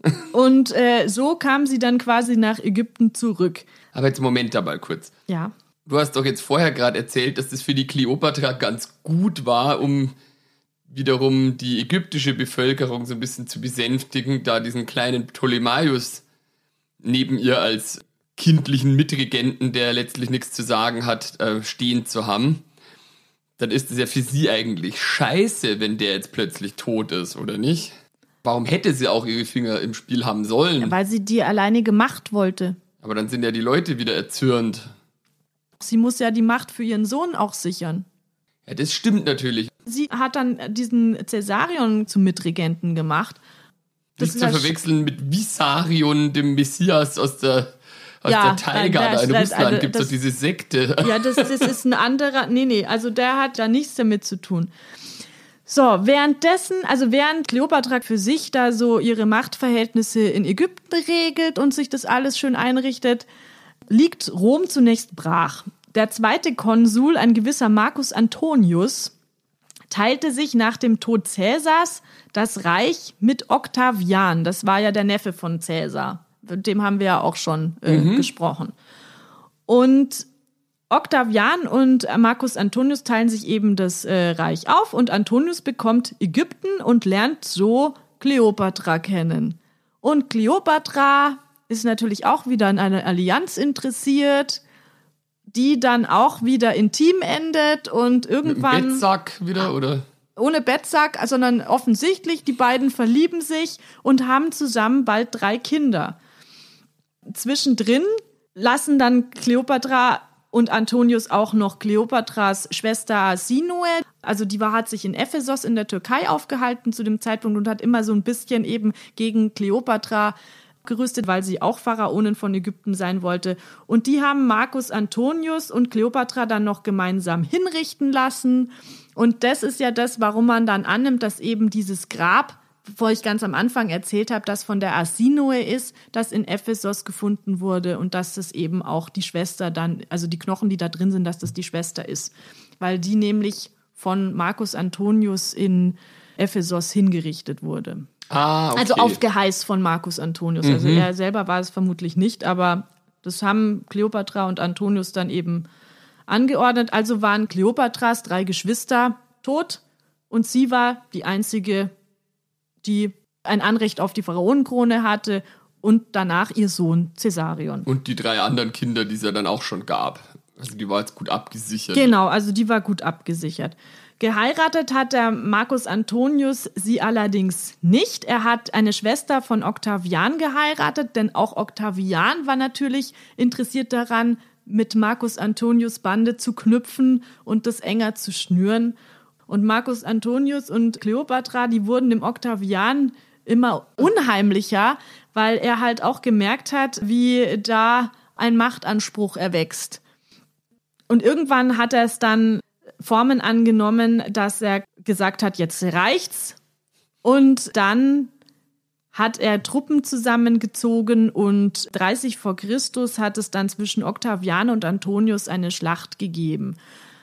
Und äh, so kam sie dann quasi nach Ägypten zurück. Aber jetzt Moment dabei kurz. Ja. Du hast doch jetzt vorher gerade erzählt, dass das für die Kleopatra ganz gut war, um wiederum die ägyptische Bevölkerung so ein bisschen zu besänftigen, da diesen kleinen Ptolemaios neben ihr als kindlichen Mitregenten, der letztlich nichts zu sagen hat, äh, stehen zu haben. Dann ist es ja für sie eigentlich scheiße, wenn der jetzt plötzlich tot ist, oder nicht? Warum hätte sie auch ihre Finger im Spiel haben sollen? Ja, weil sie die alleinige Macht wollte. Aber dann sind ja die Leute wieder erzürnt. Sie muss ja die Macht für ihren Sohn auch sichern. Ja, das stimmt natürlich. Sie hat dann diesen Caesarion zum Mitregenten gemacht. Das Nicht zu verwechseln mit Vissarion, dem Messias aus der, aus ja, der Taiga. nein, Da in das, Russland also, gibt es das, doch diese Sekte. Ja, das, das ist ein anderer. Nee, nee, also der hat da nichts damit zu tun. So, währenddessen, also während Kleopatra für sich da so ihre Machtverhältnisse in Ägypten regelt und sich das alles schön einrichtet, liegt Rom zunächst brach. Der zweite Konsul, ein gewisser Marcus Antonius, teilte sich nach dem Tod Cäsars das Reich mit Octavian. Das war ja der Neffe von Cäsar. Mit dem haben wir ja auch schon äh, mhm. gesprochen. Und Octavian und Marcus Antonius teilen sich eben das äh, Reich auf und Antonius bekommt Ägypten und lernt so Kleopatra kennen. Und Kleopatra ist natürlich auch wieder in eine Allianz interessiert, die dann auch wieder intim endet und irgendwann... Mit dem Bettsack wieder, oder? Ohne Bettsack, sondern offensichtlich, die beiden verlieben sich und haben zusammen bald drei Kinder. Zwischendrin lassen dann Kleopatra und Antonius auch noch Kleopatras Schwester Sinue, also die war, hat sich in Ephesos in der Türkei aufgehalten zu dem Zeitpunkt und hat immer so ein bisschen eben gegen Kleopatra gerüstet, weil sie auch Pharaonin von Ägypten sein wollte. Und die haben Marcus Antonius und Kleopatra dann noch gemeinsam hinrichten lassen. Und das ist ja das, warum man dann annimmt, dass eben dieses Grab bevor ich ganz am Anfang erzählt habe, dass von der Arsinoe ist, das in Ephesos gefunden wurde und dass das eben auch die Schwester dann, also die Knochen, die da drin sind, dass das die Schwester ist. Weil die nämlich von Marcus Antonius in Ephesos hingerichtet wurde. Ah, okay. Also auf Geheiß von Marcus Antonius. Also Mhm. er selber war es vermutlich nicht, aber das haben Kleopatra und Antonius dann eben angeordnet. Also waren Kleopatras drei Geschwister tot und sie war die einzige, die ein Anrecht auf die Pharaonenkrone hatte und danach ihr Sohn Caesarion. Und die drei anderen Kinder, die es ja dann auch schon gab. Also die war jetzt gut abgesichert. Genau, also die war gut abgesichert. Geheiratet hat der Marcus Antonius sie allerdings nicht. Er hat eine Schwester von Octavian geheiratet, denn auch Octavian war natürlich interessiert daran, mit Marcus Antonius Bande zu knüpfen und das enger zu schnüren. Und Marcus Antonius und Kleopatra, die wurden dem Octavian immer unheimlicher, weil er halt auch gemerkt hat, wie da ein Machtanspruch erwächst. Und irgendwann hat er es dann Formen angenommen, dass er gesagt hat, jetzt reicht's. Und dann hat er Truppen zusammengezogen und dreißig vor Christus hat es dann zwischen Octavian und Antonius eine Schlacht gegeben.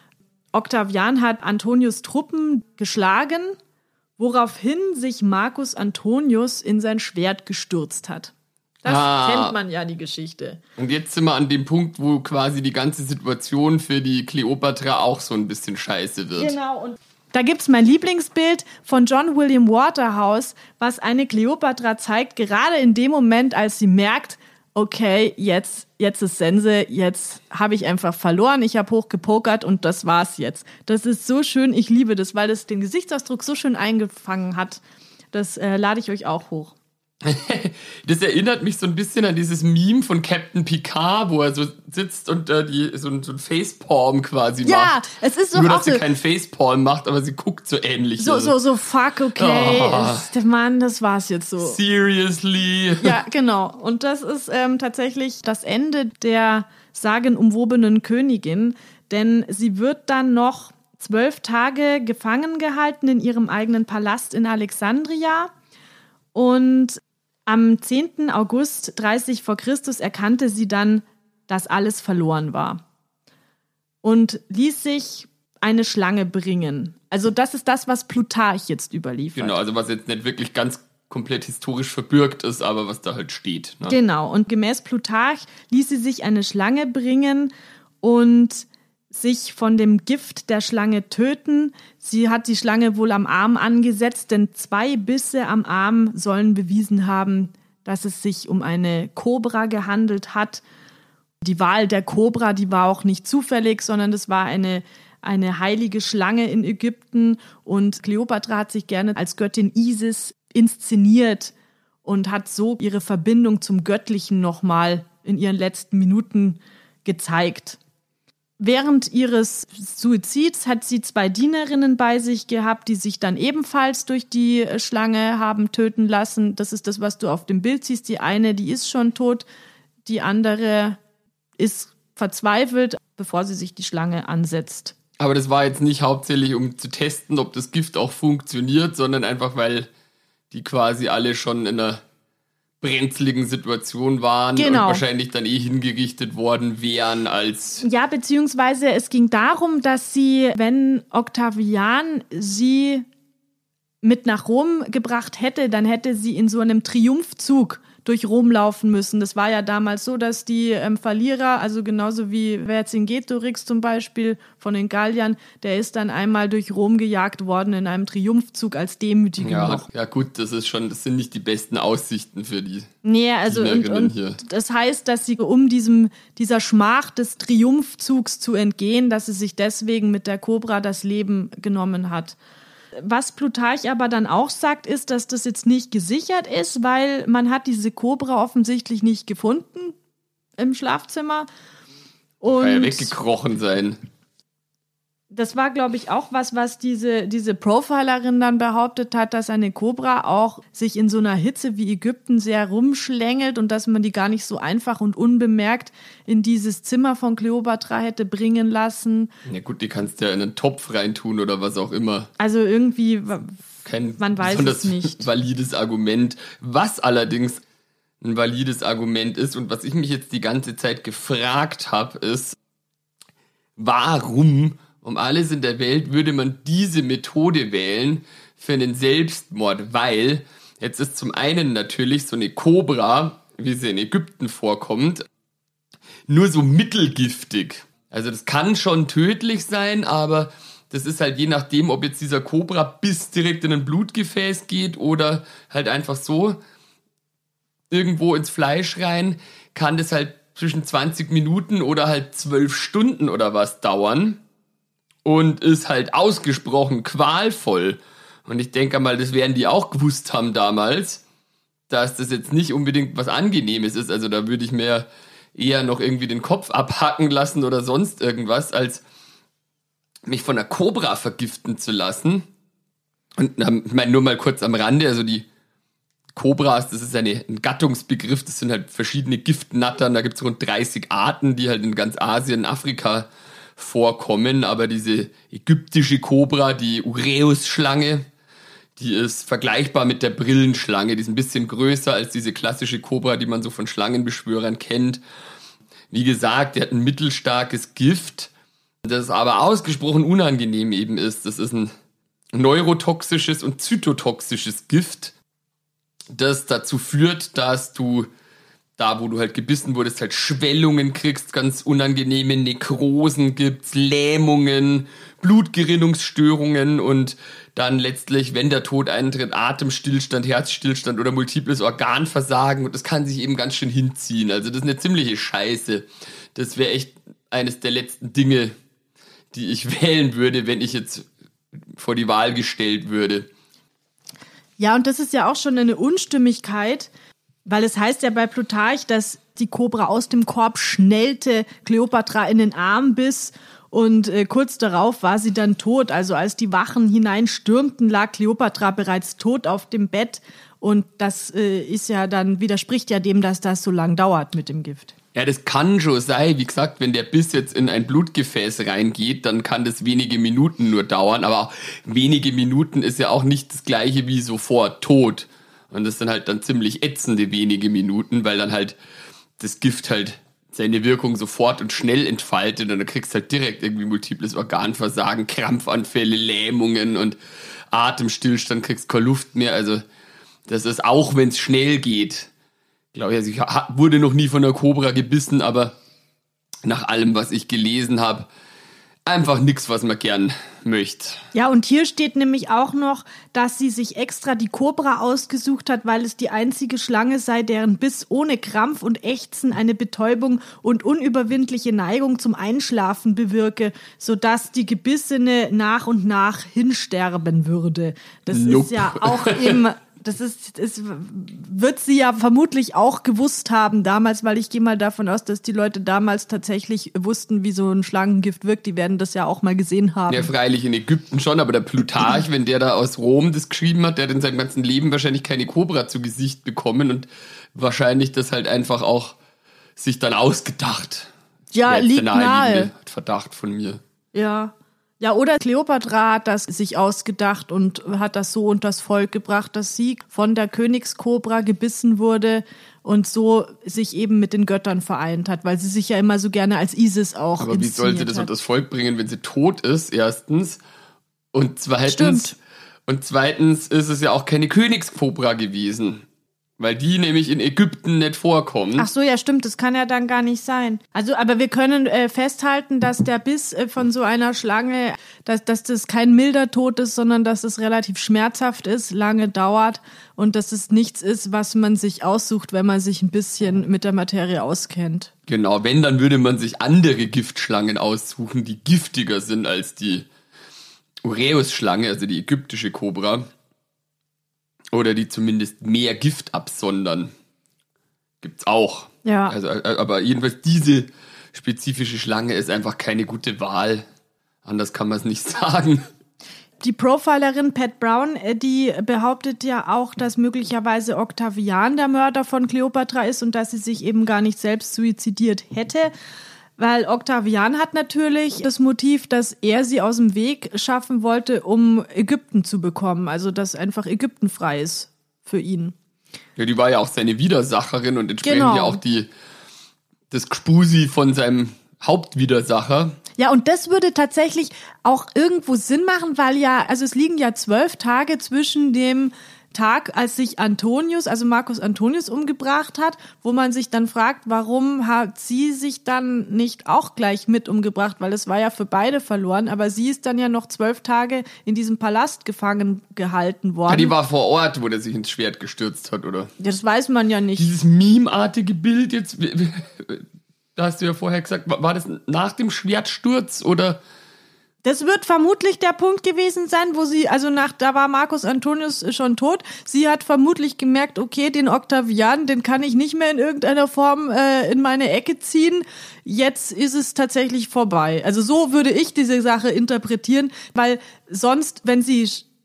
Octavian hat Antonius Truppen geschlagen, woraufhin sich Marcus Antonius in sein Schwert gestürzt hat. Das Ah. kennt man ja, die Geschichte. Und jetzt sind wir an dem Punkt, wo quasi die ganze Situation für die Kleopatra auch so ein bisschen scheiße wird. Genau, und da gibt's mein Lieblingsbild von John William Waterhouse, was eine Kleopatra zeigt, gerade in dem Moment, als sie merkt, okay, jetzt, jetzt ist Sense, jetzt habe ich einfach verloren, ich habe hochgepokert und das war's jetzt. Das ist so schön, ich liebe das, weil das den Gesichtsausdruck so schön eingefangen hat. Das äh, lade ich euch auch hoch. Das erinnert mich so ein bisschen an dieses Meme von Captain Picard, wo er so sitzt und äh, die, so, ein, so ein Facepalm quasi Ja, macht. es ist doch Nur, auch dass sie so- keinen Facepalm macht, aber sie guckt so ähnlich. So, so, so, fuck, okay, Oh. ist der Mann, das war's jetzt so. Seriously? Ja, genau. Und das ist ähm, tatsächlich das Ende der sagenumwobenen Königin, denn sie wird dann noch zwölf Tage gefangen gehalten in ihrem eigenen Palast in Alexandria und am zehnten August dreißig vor Christus erkannte sie dann, dass alles verloren war und ließ sich eine Schlange bringen. Also das ist das, was Plutarch jetzt überliefert. Genau, also was jetzt nicht wirklich ganz komplett historisch verbürgt ist, aber was da halt steht. Ne? Genau, und gemäß Plutarch ließ sie sich eine Schlange bringen und sich von dem Gift der Schlange töten. Sie hat die Schlange wohl am Arm angesetzt, denn zwei Bisse am Arm sollen bewiesen haben, dass es sich um eine Kobra gehandelt hat. Die Wahl der Kobra, die war auch nicht zufällig, sondern das war eine, eine heilige Schlange in Ägypten und Kleopatra hat sich gerne als Göttin Isis inszeniert und hat so ihre Verbindung zum Göttlichen nochmal in ihren letzten Minuten gezeigt. Während ihres Suizids hat sie zwei Dienerinnen bei sich gehabt, die sich dann ebenfalls durch die Schlange haben töten lassen. Das ist das, was du auf dem Bild siehst. Die eine, die ist schon tot, die andere ist verzweifelt, bevor sie sich die Schlange ansetzt. Aber das war jetzt nicht hauptsächlich, um zu testen, ob das Gift auch funktioniert, sondern einfach, weil die quasi alle schon in einer brenzligen Situation waren Genau. und wahrscheinlich dann eh hingerichtet worden wären als... Ja, beziehungsweise es ging darum, dass sie, wenn Octavian sie mit nach Rom gebracht hätte, dann hätte sie in so einem Triumphzug durch Rom laufen müssen. Das war ja damals so, dass die ähm, Verlierer, also genauso wie Vercingetorix zum Beispiel von den Galliern, der ist dann einmal durch Rom gejagt worden in einem Triumphzug als Demütigung Ja, noch. ja gut, das ist schon, das sind nicht die besten Aussichten für die. Nee, also und, Dienerinnen und hier. das heißt, dass sie, um diesem, dieser Schmach des Triumphzugs zu entgehen, dass sie sich deswegen mit der Kobra das Leben genommen hat. Was Plutarch aber dann auch sagt, ist, dass das jetzt nicht gesichert ist, weil man hat diese Kobra offensichtlich nicht gefunden im Schlafzimmer. Und Kann ja weggekrochen sein. das war, glaube ich, auch was, was diese, diese Profilerin dann behauptet hat, dass eine Kobra auch sich in so einer Hitze wie Ägypten sehr rumschlängelt und dass man die gar nicht so einfach und unbemerkt in dieses Zimmer von Kleopatra hätte bringen lassen. Ja gut, die kannst du ja in einen Topf reintun oder was auch immer. Also irgendwie kein Man weiß besonders es nicht. valides Argument. Was allerdings ein valides Argument ist und was ich mich jetzt die ganze Zeit gefragt habe, ist, warum um alles in der Welt würde man diese Methode wählen für einen Selbstmord? Weil jetzt ist zum einen natürlich so eine Kobra, wie sie in Ägypten vorkommt, nur so mittelgiftig. Also das kann schon tödlich sein, aber das ist halt je nachdem, ob jetzt dieser Kobra bis direkt in ein Blutgefäß geht oder halt einfach so irgendwo ins Fleisch rein, kann das halt zwischen zwanzig Minuten oder halt zwölf Stunden oder was dauern und ist halt ausgesprochen qualvoll. Und ich denke mal, das werden die auch gewusst haben damals, dass das jetzt nicht unbedingt was Angenehmes ist. Also da würde ich mir eher noch irgendwie den Kopf abhacken lassen oder sonst irgendwas, als mich von einer Kobra vergiften zu lassen. Und ich meine, nur mal kurz am Rande, also die Kobras, das ist eine, ein Gattungsbegriff, das sind halt verschiedene Giftnattern, da gibt es rund dreißig Arten, die halt in ganz Asien, Afrika vorkommen, aber diese ägyptische Kobra, die Uräus-Schlange, die ist vergleichbar mit der Brillenschlange, die ist ein bisschen größer als diese klassische Kobra, die man so von Schlangenbeschwörern kennt. Wie gesagt, die hat ein mittelstarkes Gift, das aber ausgesprochen unangenehm eben ist. Das ist ein neurotoxisches und zytotoxisches Gift, das dazu führt, dass du da, wo du halt gebissen wurdest, halt Schwellungen kriegst, ganz unangenehme Nekrosen gibt's, Lähmungen, Blutgerinnungsstörungen und dann letztlich, wenn der Tod eintritt, Atemstillstand, Herzstillstand oder multiples Organversagen und das kann sich eben ganz schön hinziehen. Also das ist eine ziemliche Scheiße. Das wäre echt eines der letzten Dinge, die ich wählen würde, wenn ich jetzt vor die Wahl gestellt würde. Ja, und das ist ja auch schon eine Unstimmigkeit, weil es heißt ja bei Plutarch, dass die Kobra aus dem Korb schnellte, Kleopatra in den Arm biss und äh, kurz darauf war sie dann tot. Also als die Wachen hineinstürmten, lag Kleopatra bereits tot auf dem Bett und das äh, ist ja dann, widerspricht ja dem, dass das so lang dauert mit dem Gift. Ja, das kann schon sein. Wie gesagt, wenn der Biss jetzt in ein Blutgefäß reingeht, dann kann das wenige Minuten nur dauern. Aber auch wenige Minuten ist ja auch nicht das gleiche wie sofort tot. Und das sind halt dann ziemlich ätzende wenige Minuten, weil dann halt das Gift halt seine Wirkung sofort und schnell entfaltet und dann kriegst du halt direkt irgendwie multiples Organversagen, Krampfanfälle, Lähmungen und Atemstillstand, kriegst keine Luft mehr. Also das ist auch, wenn es schnell geht. Glaube ich, also ich wurde noch nie von einer Kobra gebissen, aber nach allem, was ich gelesen habe, einfach nichts, was man gern möchte. Ja, und hier steht nämlich auch noch, dass sie sich extra die Kobra ausgesucht hat, weil es die einzige Schlange sei, deren Biss ohne Krampf und Ächzen eine Betäubung und unüberwindliche Neigung zum Einschlafen bewirke, sodass die Gebissene nach und nach hinsterben würde. Das Nope. ist ja auch im... Das ist, das wird sie ja vermutlich auch gewusst haben damals, weil ich gehe mal davon aus, dass die Leute damals tatsächlich wussten, wie so ein Schlangengift wirkt. Die werden das ja auch mal gesehen haben. Ja, freilich in Ägypten schon, aber der Plutarch, wenn der da aus Rom das geschrieben hat, der hat in seinem ganzen Leben wahrscheinlich keine Kobra zu Gesicht bekommen und wahrscheinlich das halt einfach auch sich dann ausgedacht. Ja, liegt nahe. Verdacht von mir. Ja. Ja, oder Kleopatra hat das sich ausgedacht und hat das so unters Volk gebracht, dass sie von der Königskobra gebissen wurde und so sich eben mit den Göttern vereint hat, weil sie sich ja immer so gerne als Isis auch Aber wie soll sie das hat. unters Volk bringen, wenn sie tot ist, erstens? Und zweitens, Stimmt. und zweitens ist es ja auch keine Königskobra gewesen. Weil die nämlich in Ägypten nicht vorkommt. Ach so, ja, stimmt, das kann ja dann gar nicht sein. Also, aber wir können äh, festhalten, dass der Biss äh, von so einer Schlange, dass, dass das kein milder Tod ist, sondern dass es relativ schmerzhaft ist, lange dauert und dass es nichts ist, was man sich aussucht, wenn man sich ein bisschen mit der Materie auskennt. Genau, wenn, dann würde man sich andere Giftschlangen aussuchen, die giftiger sind als die Uräus-Schlange, also die ägyptische Kobra. Oder die zumindest mehr Gift absondern. Gibt's auch. Ja. Also, aber jedenfalls diese spezifische Schlange ist einfach keine gute Wahl. Anders kann man es nicht sagen. Die Profilerin Pat Brown, die behauptet ja auch, dass möglicherweise Octavian der Mörder von Kleopatra ist und dass sie sich eben gar nicht selbst suizidiert hätte. Weil Octavian hat natürlich das Motiv, dass er sie aus dem Weg schaffen wollte, um Ägypten zu bekommen. Also, dass einfach Ägypten frei ist für ihn. Ja, die war ja auch seine Widersacherin und entsprechend Genau. ja auch die, das Gspusi von seinem Hauptwidersacher. Ja, und das würde tatsächlich auch irgendwo Sinn machen, weil ja, also es liegen ja zwölf Tage zwischen dem Tag, als sich Antonius, also Marcus Antonius umgebracht hat, wo man sich dann fragt, warum hat sie sich dann nicht auch gleich mit umgebracht, weil es war ja für beide verloren, aber sie ist dann ja noch zwölf Tage in diesem Palast gefangen gehalten worden. Ja, die war vor Ort, wo der sich ins Schwert gestürzt hat, oder? Das weiß man ja nicht. Dieses meme-artige Bild jetzt, da hast du ja vorher gesagt, war das nach dem Schwertsturz oder? Das wird vermutlich der Punkt gewesen sein, wo sie, also nach, da war Marcus Antonius schon tot. Sie hat vermutlich gemerkt, okay, den Octavian, den kann ich nicht mehr in irgendeiner Form äh, in meine Ecke ziehen. Jetzt ist es tatsächlich vorbei. Also so würde ich diese Sache interpretieren, weil sonst, wenn sie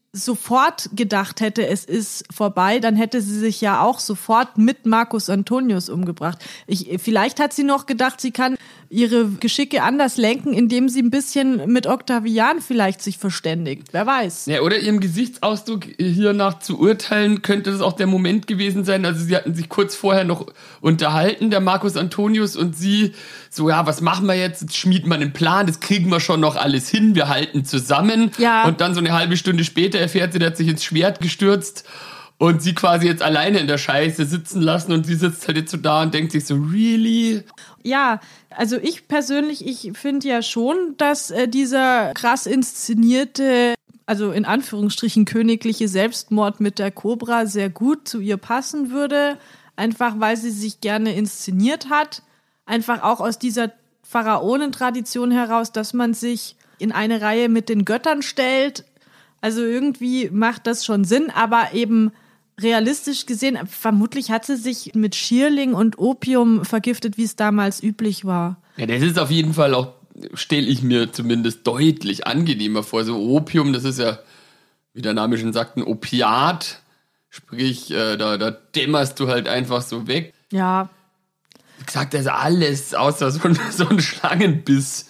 sofort gedacht hätte, es ist vorbei, dann hätte sie sich ja auch sofort mit Marcus Antonius umgebracht. Ich, vielleicht hat sie noch gedacht, sie kann ihre Geschicke anders lenken, indem sie ein bisschen mit Octavian vielleicht sich verständigt. Wer weiß. Ja, oder ihrem Gesichtsausdruck hiernach zu urteilen, könnte das auch der Moment gewesen sein. Also sie hatten sich kurz vorher noch unterhalten, der Marcus Antonius und sie, so ja, was machen wir jetzt? Jetzt schmieden wir einen Plan, das kriegen wir schon noch alles hin, wir halten zusammen. Ja. Und dann so eine halbe Stunde später erfährt sie, der hat sich ins Schwert gestürzt und sie quasi jetzt alleine in der Scheiße sitzen lassen und sie sitzt halt jetzt so da und denkt sich so, really? Ja, also ich persönlich, ich finde ja schon, dass äh, dieser krass inszenierte, also in Anführungsstrichen königliche Selbstmord mit der Kobra sehr gut zu ihr passen würde, einfach weil sie sich gerne inszeniert hat, einfach auch aus dieser Pharaonentradition heraus, dass man sich in eine Reihe mit den Göttern stellt. Also irgendwie macht das schon Sinn, aber eben realistisch gesehen, vermutlich hat sie sich mit Schierling und Opium vergiftet, wie es damals üblich war. Ja, das ist auf jeden Fall auch, stelle ich mir zumindest deutlich angenehmer vor. So Opium, das ist ja, wie der Name schon sagt, ein Opiat. Sprich, äh, da, da dämmerst du halt einfach so weg. Ja. Wie gesagt, das ist alles außer so ein, so ein Schlangenbiss.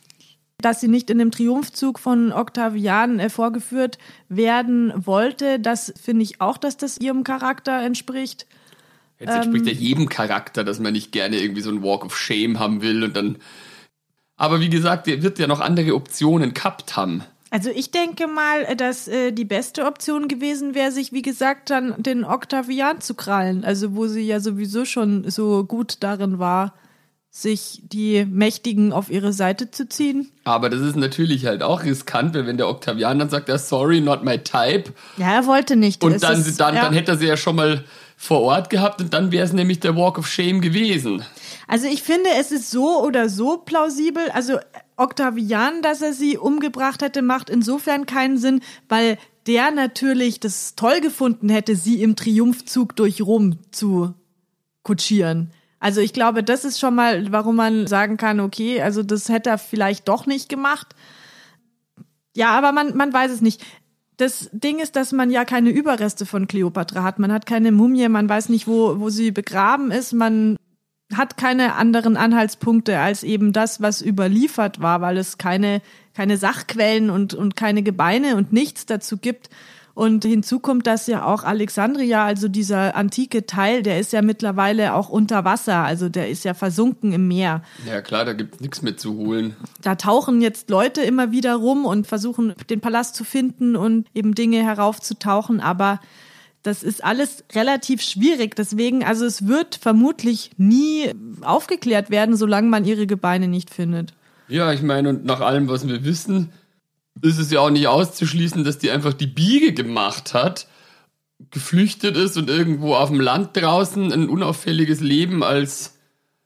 Dass sie nicht in dem Triumphzug von Octavian äh, vorgeführt werden wollte, das finde ich auch, dass das ihrem Charakter entspricht. Jetzt entspricht ähm, ja jedem Charakter, dass man nicht gerne irgendwie so einen Walk of Shame haben will und dann. Aber wie gesagt, der wird ja noch andere Optionen gehabt haben. Also ich denke mal, dass äh, die beste Option gewesen wäre, sich wie gesagt dann den Octavian zu krallen. Also wo sie ja sowieso schon so gut darin war, sich die Mächtigen auf ihre Seite zu ziehen. Aber das ist natürlich halt auch riskant, weil wenn der Octavian dann sagt, ja, sorry, not my type. Ja, er wollte nicht. Und dann, ist, dann, ja. dann hätte er sie ja schon mal vor Ort gehabt und dann wäre es nämlich der Walk of Shame gewesen. Also ich finde, es ist so oder so plausibel. Also Octavian, dass er sie umgebracht hätte, macht insofern keinen Sinn, weil der natürlich das toll gefunden hätte, sie im Triumphzug durch Rom zu kutschieren. Also ich glaube, das ist schon mal, warum man sagen kann, okay, also das hätte er vielleicht doch nicht gemacht. Ja, aber man, man weiß es nicht. Das Ding ist, dass man ja keine Überreste von Kleopatra hat. Man hat keine Mumie, man weiß nicht, wo, wo sie begraben ist. Man hat keine anderen Anhaltspunkte als eben das, was überliefert war, weil es keine, keine Sachquellen und, und keine Gebeine und nichts dazu gibt. Und hinzu kommt, dass ja auch Alexandria, also dieser antike Teil, der ist ja mittlerweile auch unter Wasser, also der ist ja versunken im Meer. Ja klar, da gibt's nichts mehr zu holen. Da tauchen jetzt Leute immer wieder rum und versuchen, den Palast zu finden und eben Dinge heraufzutauchen, aber das ist alles relativ schwierig. Deswegen, also es wird vermutlich nie aufgeklärt werden, solange man ihre Gebeine nicht findet. Ja, ich meine, und nach allem, was wir wissen, ist es ja auch nicht auszuschließen, dass die einfach die Biege gemacht hat, geflüchtet ist und irgendwo auf dem Land draußen ein unauffälliges Leben als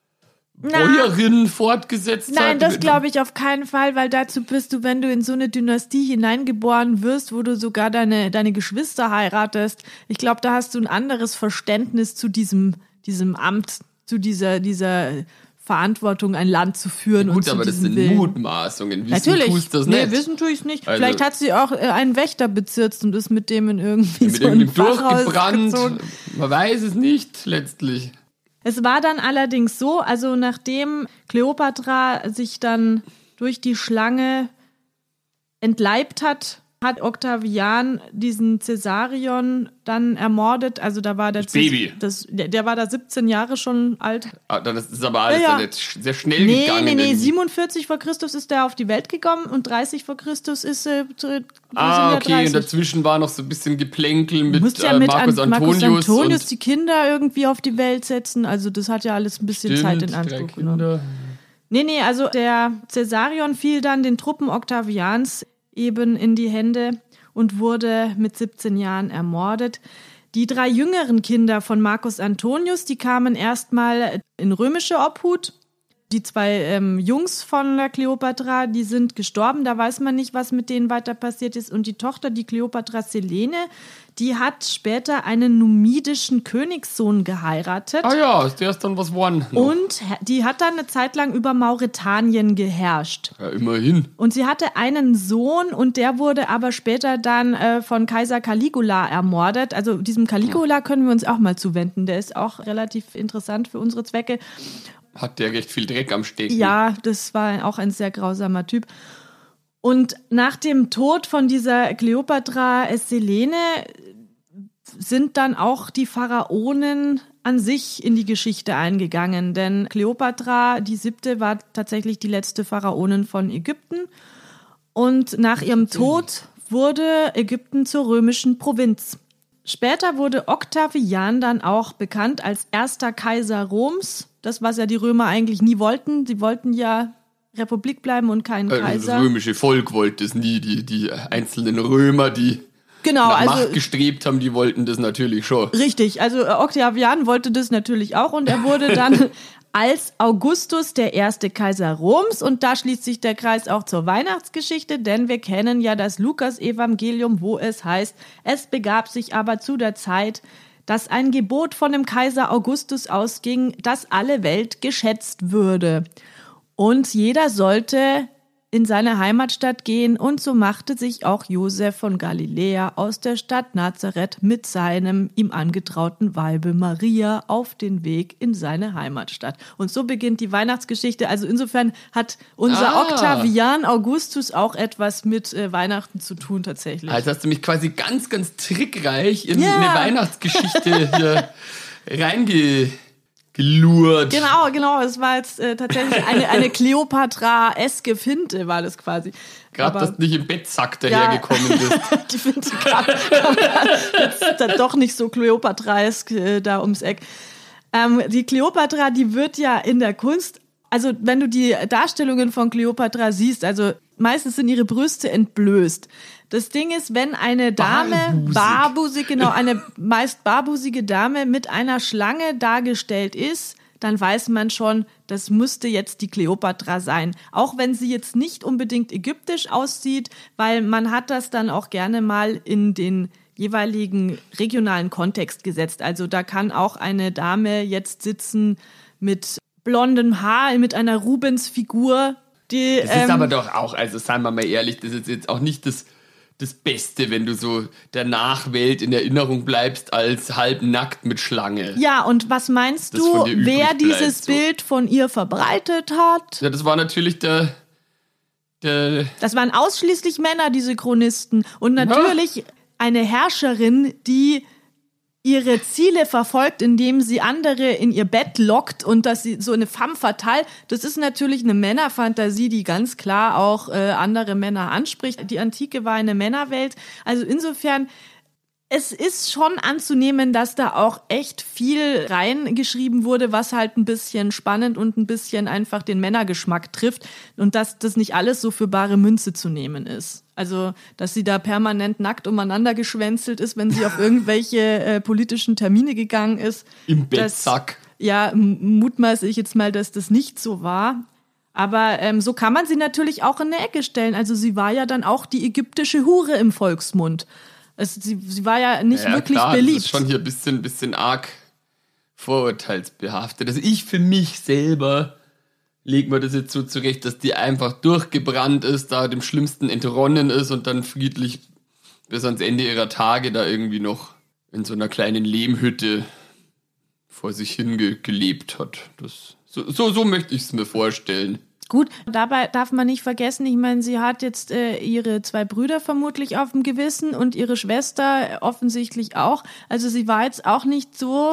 Bäuerin fortgesetzt hat. Nein, das glaube ich auf keinen Fall, weil dazu bist du, wenn du in so eine Dynastie hineingeboren wirst, wo du sogar deine, deine Geschwister heiratest. Ich glaube, da hast du ein anderes Verständnis zu diesem, diesem Amt, zu dieser, dieser Verantwortung, ein Land zu führen. Ja, gut, und zu aber das sind Willen. Mutmaßungen. Wissen Natürlich. tust das nee, nicht. wissen tue ich es nicht. Also, vielleicht hat sie auch äh, einen Wächter bezirzt und ist mit dem in irgendwie mit so ein irgendwie Fachhaus durchgebrannt. gezogen. Man weiß es nicht, letztlich. Es war dann allerdings so, also nachdem Kleopatra sich dann durch die Schlange entleibt hat, hat Octavian diesen Caesarion dann ermordet. Also da war der Das Baby. Das, der, der war da siebzehn Jahre schon alt. Ah, das ist aber alles Ja, ja. dann jetzt sehr schnell Nee, gegangen. nee, nee, irgendwie. siebenundvierzig vor Christus ist der auf die Welt gekommen und dreißig vor Christus ist äh, zu- Ah, sind ja okay, dreißig. und dazwischen war noch so ein bisschen Geplänkel mit, Musst ja äh, mit Marcus an, Marcus Antonius. Antonius und die Kinder irgendwie auf die Welt setzen. Also das hat ja alles ein bisschen Stimmt, Zeit in drei Anspruch genommen. Kinder. Nee, nee, also der Caesarion fiel dann den Truppen Octavians eben in die Hände und wurde mit siebzehn Jahren ermordet. Die drei jüngeren Kinder von Marcus Antonius, die kamen erstmal in römische Obhut. Die zwei ähm, Jungs von der Kleopatra, die sind gestorben, da weiß man nicht, was mit denen weiter passiert ist. Und die Tochter, die Kleopatra Selene, die hat später einen numidischen Königssohn geheiratet. Ah ja, der ist dann was geworden. noch. Und die hat dann eine Zeit lang über Mauretanien geherrscht. Ja, immerhin. Und sie hatte einen Sohn und der wurde aber später dann äh, von Kaiser Caligula ermordet. Also diesem Caligula können wir uns auch mal zuwenden. Der ist auch relativ interessant für unsere Zwecke. Hat der recht viel Dreck am Stecken. Ja, das war auch ein sehr grausamer Typ. Und nach dem Tod von dieser Kleopatra Selene sind dann auch die Pharaonen an sich in die Geschichte eingegangen. Denn Kleopatra, die siebte, war tatsächlich die letzte Pharaonin von Ägypten. Und nach ihrem Tod wurde Ägypten zur römischen Provinz. Später wurde Octavian dann auch bekannt als erster Kaiser Roms. Das, was ja die Römer eigentlich nie wollten. Sie wollten ja Republik bleiben und keinen Äh, Kaiser. Das römische Volk wollte es nie. Die, die einzelnen Römer, die Genau, nach also Macht gestrebt haben, die wollten das natürlich schon. richtig. Also äh, Octavian wollte das natürlich auch und er wurde dann als Augustus der erste Kaiser Roms. Und da schließt sich der Kreis auch zur Weihnachtsgeschichte, denn wir kennen ja das Lukas-Evangelium, wo es heißt, es begab sich aber zu der Zeit, dass ein Gebot von dem Kaiser Augustus ausging, dass alle Welt geschätzt würde. Und jeder sollte in seine Heimatstadt gehen und so machte sich auch Josef von Galiläa aus der Stadt Nazareth mit seinem ihm angetrauten Weibe Maria auf den Weg in seine Heimatstadt. Und so beginnt die Weihnachtsgeschichte. Also insofern hat unser Ah. Octavian Augustus auch etwas mit äh, Weihnachten zu tun tatsächlich. Also hast du mich quasi ganz, ganz trickreich in Ja. eine Weihnachtsgeschichte hier reingelurt. Genau, genau. Es war jetzt äh, tatsächlich eine, eine Kleopatra-eske Finte, war das quasi. Gerade, Aber- dass du nicht im Bettsack Ja. dahergekommen bist. Die Finte kam, kam jetzt dann doch nicht so Kleopatra-esk äh, da ums Eck. Ähm, die Kleopatra, die wird ja in der Kunst, also wenn du die Darstellungen von Kleopatra siehst, also meistens sind ihre Brüste entblößt. Das Ding ist, wenn eine Dame, Barbusig. barbusig, genau, eine meist barbusige Dame mit einer Schlange dargestellt ist, dann weiß man schon, das müsste jetzt die Kleopatra sein. Auch wenn sie jetzt nicht unbedingt ägyptisch aussieht, weil man hat das dann auch gerne mal in den jeweiligen regionalen Kontext gesetzt. Also da kann auch eine Dame jetzt sitzen mit blondem Haar, mit einer Rubensfigur. Die, Das ist ähm, aber doch auch, also seien wir mal ehrlich, das ist jetzt auch nicht das, das Beste, wenn du so der Nachwelt in Erinnerung bleibst als halbnackt mit Schlange. ja, und was meinst Das du, von dir übrig wer bleibt, dieses so. Bild von ihr verbreitet hat? Ja, das war natürlich der, der Das waren ausschließlich Männer, diese Chronisten. Und natürlich eine Herrscherin, die ihre Ziele verfolgt, indem sie andere in ihr Bett lockt und dass sie so eine femme fatale, das ist natürlich eine Männerfantasie, die ganz klar auch äh, andere Männer anspricht. Die Antike war eine Männerwelt. Also insofern, es ist schon anzunehmen, dass da auch echt viel reingeschrieben wurde, was halt ein bisschen spannend und ein bisschen einfach den Männergeschmack trifft und dass das nicht alles so für bare Münze zu nehmen ist. Also, dass sie da permanent nackt umeinander geschwänzelt ist, wenn sie auf irgendwelche äh, politischen Termine gegangen ist. im Das- Bettsack. Ja, m- mutmaße ich jetzt mal, dass das nicht so war. Aber ähm, so kann man sie natürlich auch in eine Ecke stellen. Also sie war ja dann auch die ägyptische Hure im Volksmund. Es, sie, sie war ja nicht Ja, wirklich klar, beliebt. das ist schon hier ein bisschen, bisschen arg vorurteilsbehaftet. Also ich für mich selber lege mir das jetzt so zurecht, dass die einfach durchgebrannt ist, da dem Schlimmsten entronnen ist und dann friedlich bis ans Ende ihrer Tage da irgendwie noch in so einer kleinen Lehmhütte vor sich hingelebt hat. Das, so, so, so möchte ich es mir vorstellen. Gut, dabei darf man nicht vergessen, ich meine, sie hat jetzt äh, ihre zwei Brüder vermutlich auf dem Gewissen und ihre Schwester offensichtlich auch. Also sie war jetzt auch nicht so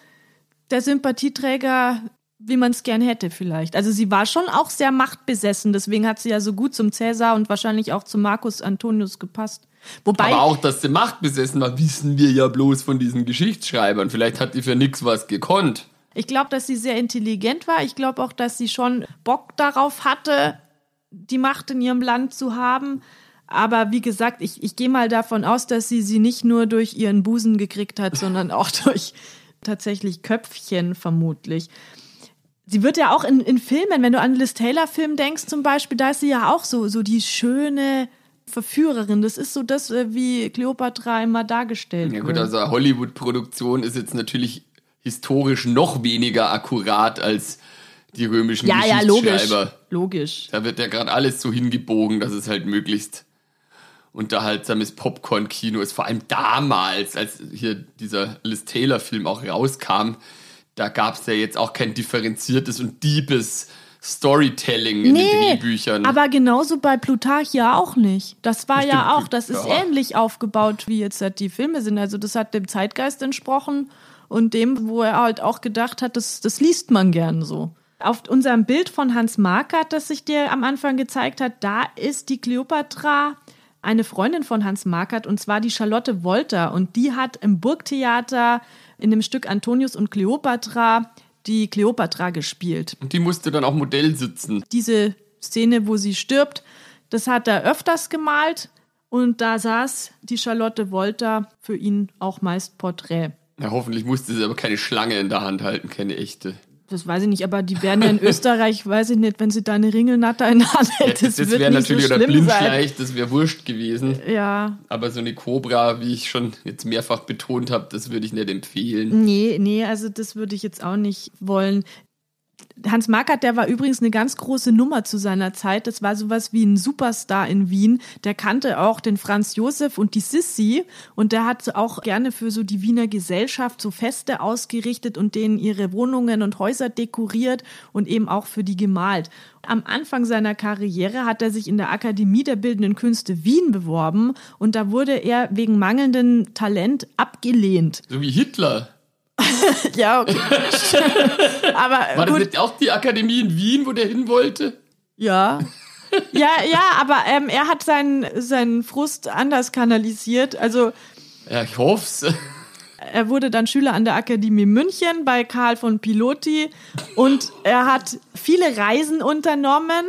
der Sympathieträger, wie man es gern hätte vielleicht. Also sie war schon auch sehr machtbesessen, deswegen hat sie ja so gut zum Cäsar und wahrscheinlich auch zu Marcus Antonius gepasst. Wobei, aber auch, dass sie machtbesessen war, wissen wir ja bloß von diesen Geschichtsschreibern. Vielleicht hat die für nix was gekonnt. Ich glaube, dass sie sehr intelligent war. Ich glaube auch, dass sie schon Bock darauf hatte, die Macht in ihrem Land zu haben. Aber wie gesagt, ich, ich gehe mal davon aus, dass sie sie nicht nur durch ihren Busen gekriegt hat, sondern auch durch tatsächlich Köpfchen vermutlich. Sie wird ja auch in, in Filmen, wenn du an Liz Taylor-Film denkst zum Beispiel, da ist sie ja auch so, so die schöne Verführerin. Das ist so das, wie Kleopatra immer dargestellt wird. Ja gut, also Hollywood-Produktion ist jetzt natürlich historisch noch weniger akkurat als die römischen ja, Geschichtsschreiber. Ja, logisch. logisch. Da wird ja gerade alles so hingebogen, dass es halt möglichst unterhaltsames Popcorn-Kino ist. Vor allem damals, als hier dieser Liz Taylor-Film auch rauskam, da gab es ja jetzt auch kein differenziertes und deepes Storytelling in nee, den Drehbüchern. Aber genauso bei Plutarch ja auch nicht. Das war das ja stimmt, auch, das ist ja. ähnlich aufgebaut, wie jetzt halt die Filme sind. Also das hat dem Zeitgeist entsprochen und dem, wo er halt auch gedacht hat, das, das liest man gern so. Auf unserem Bild von Hans Marquardt, das sich dir am Anfang gezeigt hat, da ist die Kleopatra eine Freundin von Hans Marquardt, und zwar die Charlotte Wolter. Und die hat im Burgtheater in dem Stück Antonius und Kleopatra die Kleopatra gespielt. Und die musste dann auch Modell sitzen. Diese Szene, wo sie stirbt, das hat er öfters gemalt. Und da saß die Charlotte Wolter für ihn auch meist Porträt. Ja, hoffentlich musste sie aber keine Schlange in der Hand halten, keine echte. Das weiß ich nicht, aber die werden ja in Österreich, weiß ich nicht, wenn sie da eine Ringelnatter in der Hand hält, ja, das, das wird wäre nicht natürlich so oder schlimm Blindschleich, sein. das wäre wurscht gewesen. Ja. Aber so eine Kobra, wie ich schon jetzt mehrfach betont habe, das würde ich nicht empfehlen. Nee, nee, also das würde ich jetzt auch nicht wollen. Hans Marquardt, der war übrigens eine ganz große Nummer zu seiner Zeit. Das war sowas wie ein Superstar in Wien. Der kannte auch den Franz Josef und die Sissi. Und der hat auch gerne für so die Wiener Gesellschaft so Feste ausgerichtet und denen ihre Wohnungen und Häuser dekoriert und eben auch für die gemalt. Am Anfang seiner Karriere hat er sich in der Akademie der Bildenden Künste Wien beworben. Und da wurde er wegen mangelndem Talent abgelehnt. So wie Hitler. Ja, okay. Aber war das gut. nicht auch die Akademie in Wien, wo der hin wollte? Ja. Ja, ja, aber ähm, er hat seinen, seinen Frust anders kanalisiert. Also ja, ich hoff's. Er wurde dann Schüler an der Akademie München bei Karl von Piloty und er hat viele Reisen unternommen.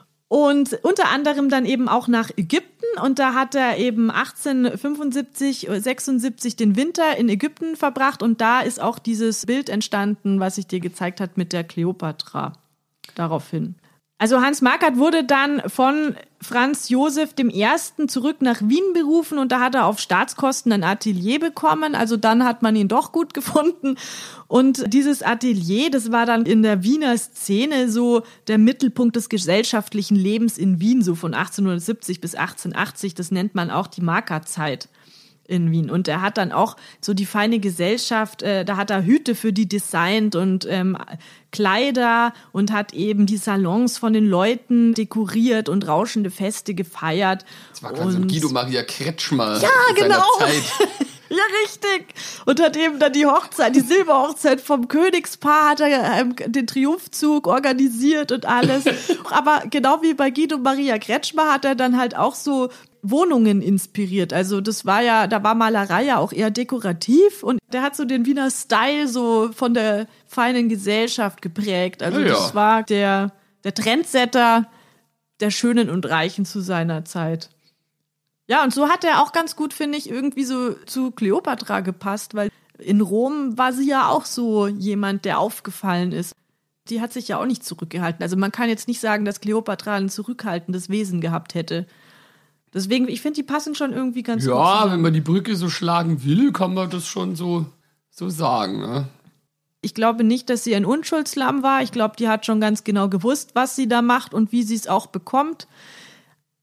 Und unter anderem dann eben auch nach Ägypten. Und da hat er eben achtzehnhundertfünfundsiebzig, sechsundsiebzig den Winter in Ägypten verbracht. Und da ist auch dieses Bild entstanden, was ich dir gezeigt habe mit der Kleopatra. Daraufhin. Also Hans Marquardt wurde dann von Franz Josef dem Ersten zurück nach Wien berufen und da hat er auf Staatskosten ein Atelier bekommen. Also dann hat man ihn doch gut gefunden. Und dieses Atelier, das war dann in der Wiener Szene so der Mittelpunkt des gesellschaftlichen Lebens in Wien, so von achtzehnhundertsiebzig bis achtzehnhundertachtzig. Das nennt man auch die Marquardt-Zeit in Wien. Und er hat dann auch so die feine Gesellschaft, äh, da hat er Hüte für die designt und ähm, Kleider und hat eben die Salons von den Leuten dekoriert und rauschende Feste gefeiert. Das war quasi so ein Guido Maria Kretschmer ja, seiner genau. Zeit. Ja, richtig. Und hat eben dann die Hochzeit, die Silberhochzeit vom Königspaar, hat er ähm, den Triumphzug organisiert und alles. Aber genau wie bei Guido Maria Kretschmer hat er dann halt auch so Wohnungen inspiriert. Also das war ja, da war Malerei ja auch eher dekorativ und der hat so den Wiener Style so von der feinen Gesellschaft geprägt. Also ja, ja. Das war der, der Trendsetter der Schönen und Reichen zu seiner Zeit. Ja, und so hat er auch ganz gut, finde ich, irgendwie so zu Kleopatra gepasst, weil in Rom war sie ja auch so jemand, der aufgefallen ist. Die hat sich ja auch nicht zurückgehalten. Also man kann jetzt nicht sagen, dass Kleopatra ein zurückhaltendes Wesen gehabt hätte. Deswegen, ich finde, die passen schon irgendwie ganz gut Ja, zusammen. wenn man die Brücke so schlagen will, kann man das schon so, so sagen. Ne? Ich glaube nicht, dass sie ein Unschuldslamm war. Ich glaube, die hat schon ganz genau gewusst, was sie da macht und wie sie es auch bekommt.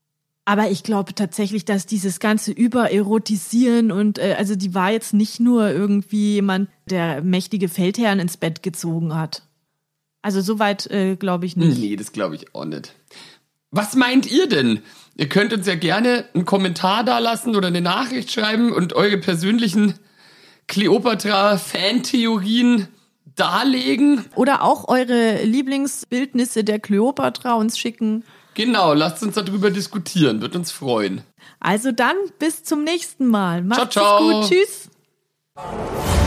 Aber ich glaube tatsächlich, dass dieses ganze Übererotisieren und äh, also die war jetzt nicht nur irgendwie jemand, der mächtige Feldherren ins Bett gezogen hat. Also soweit äh, glaube ich nicht. Nee, das glaube ich auch nicht. Was meint ihr denn? Ihr könnt uns ja gerne einen Kommentar da lassen oder eine Nachricht schreiben und eure persönlichen Kleopatra-Fantheorien darlegen. Oder auch eure Lieblingsbildnisse der Kleopatra uns schicken. Genau, lasst uns darüber diskutieren, wird uns freuen. Also dann bis zum nächsten Mal. Macht's ciao, ciao. gut, tschüss.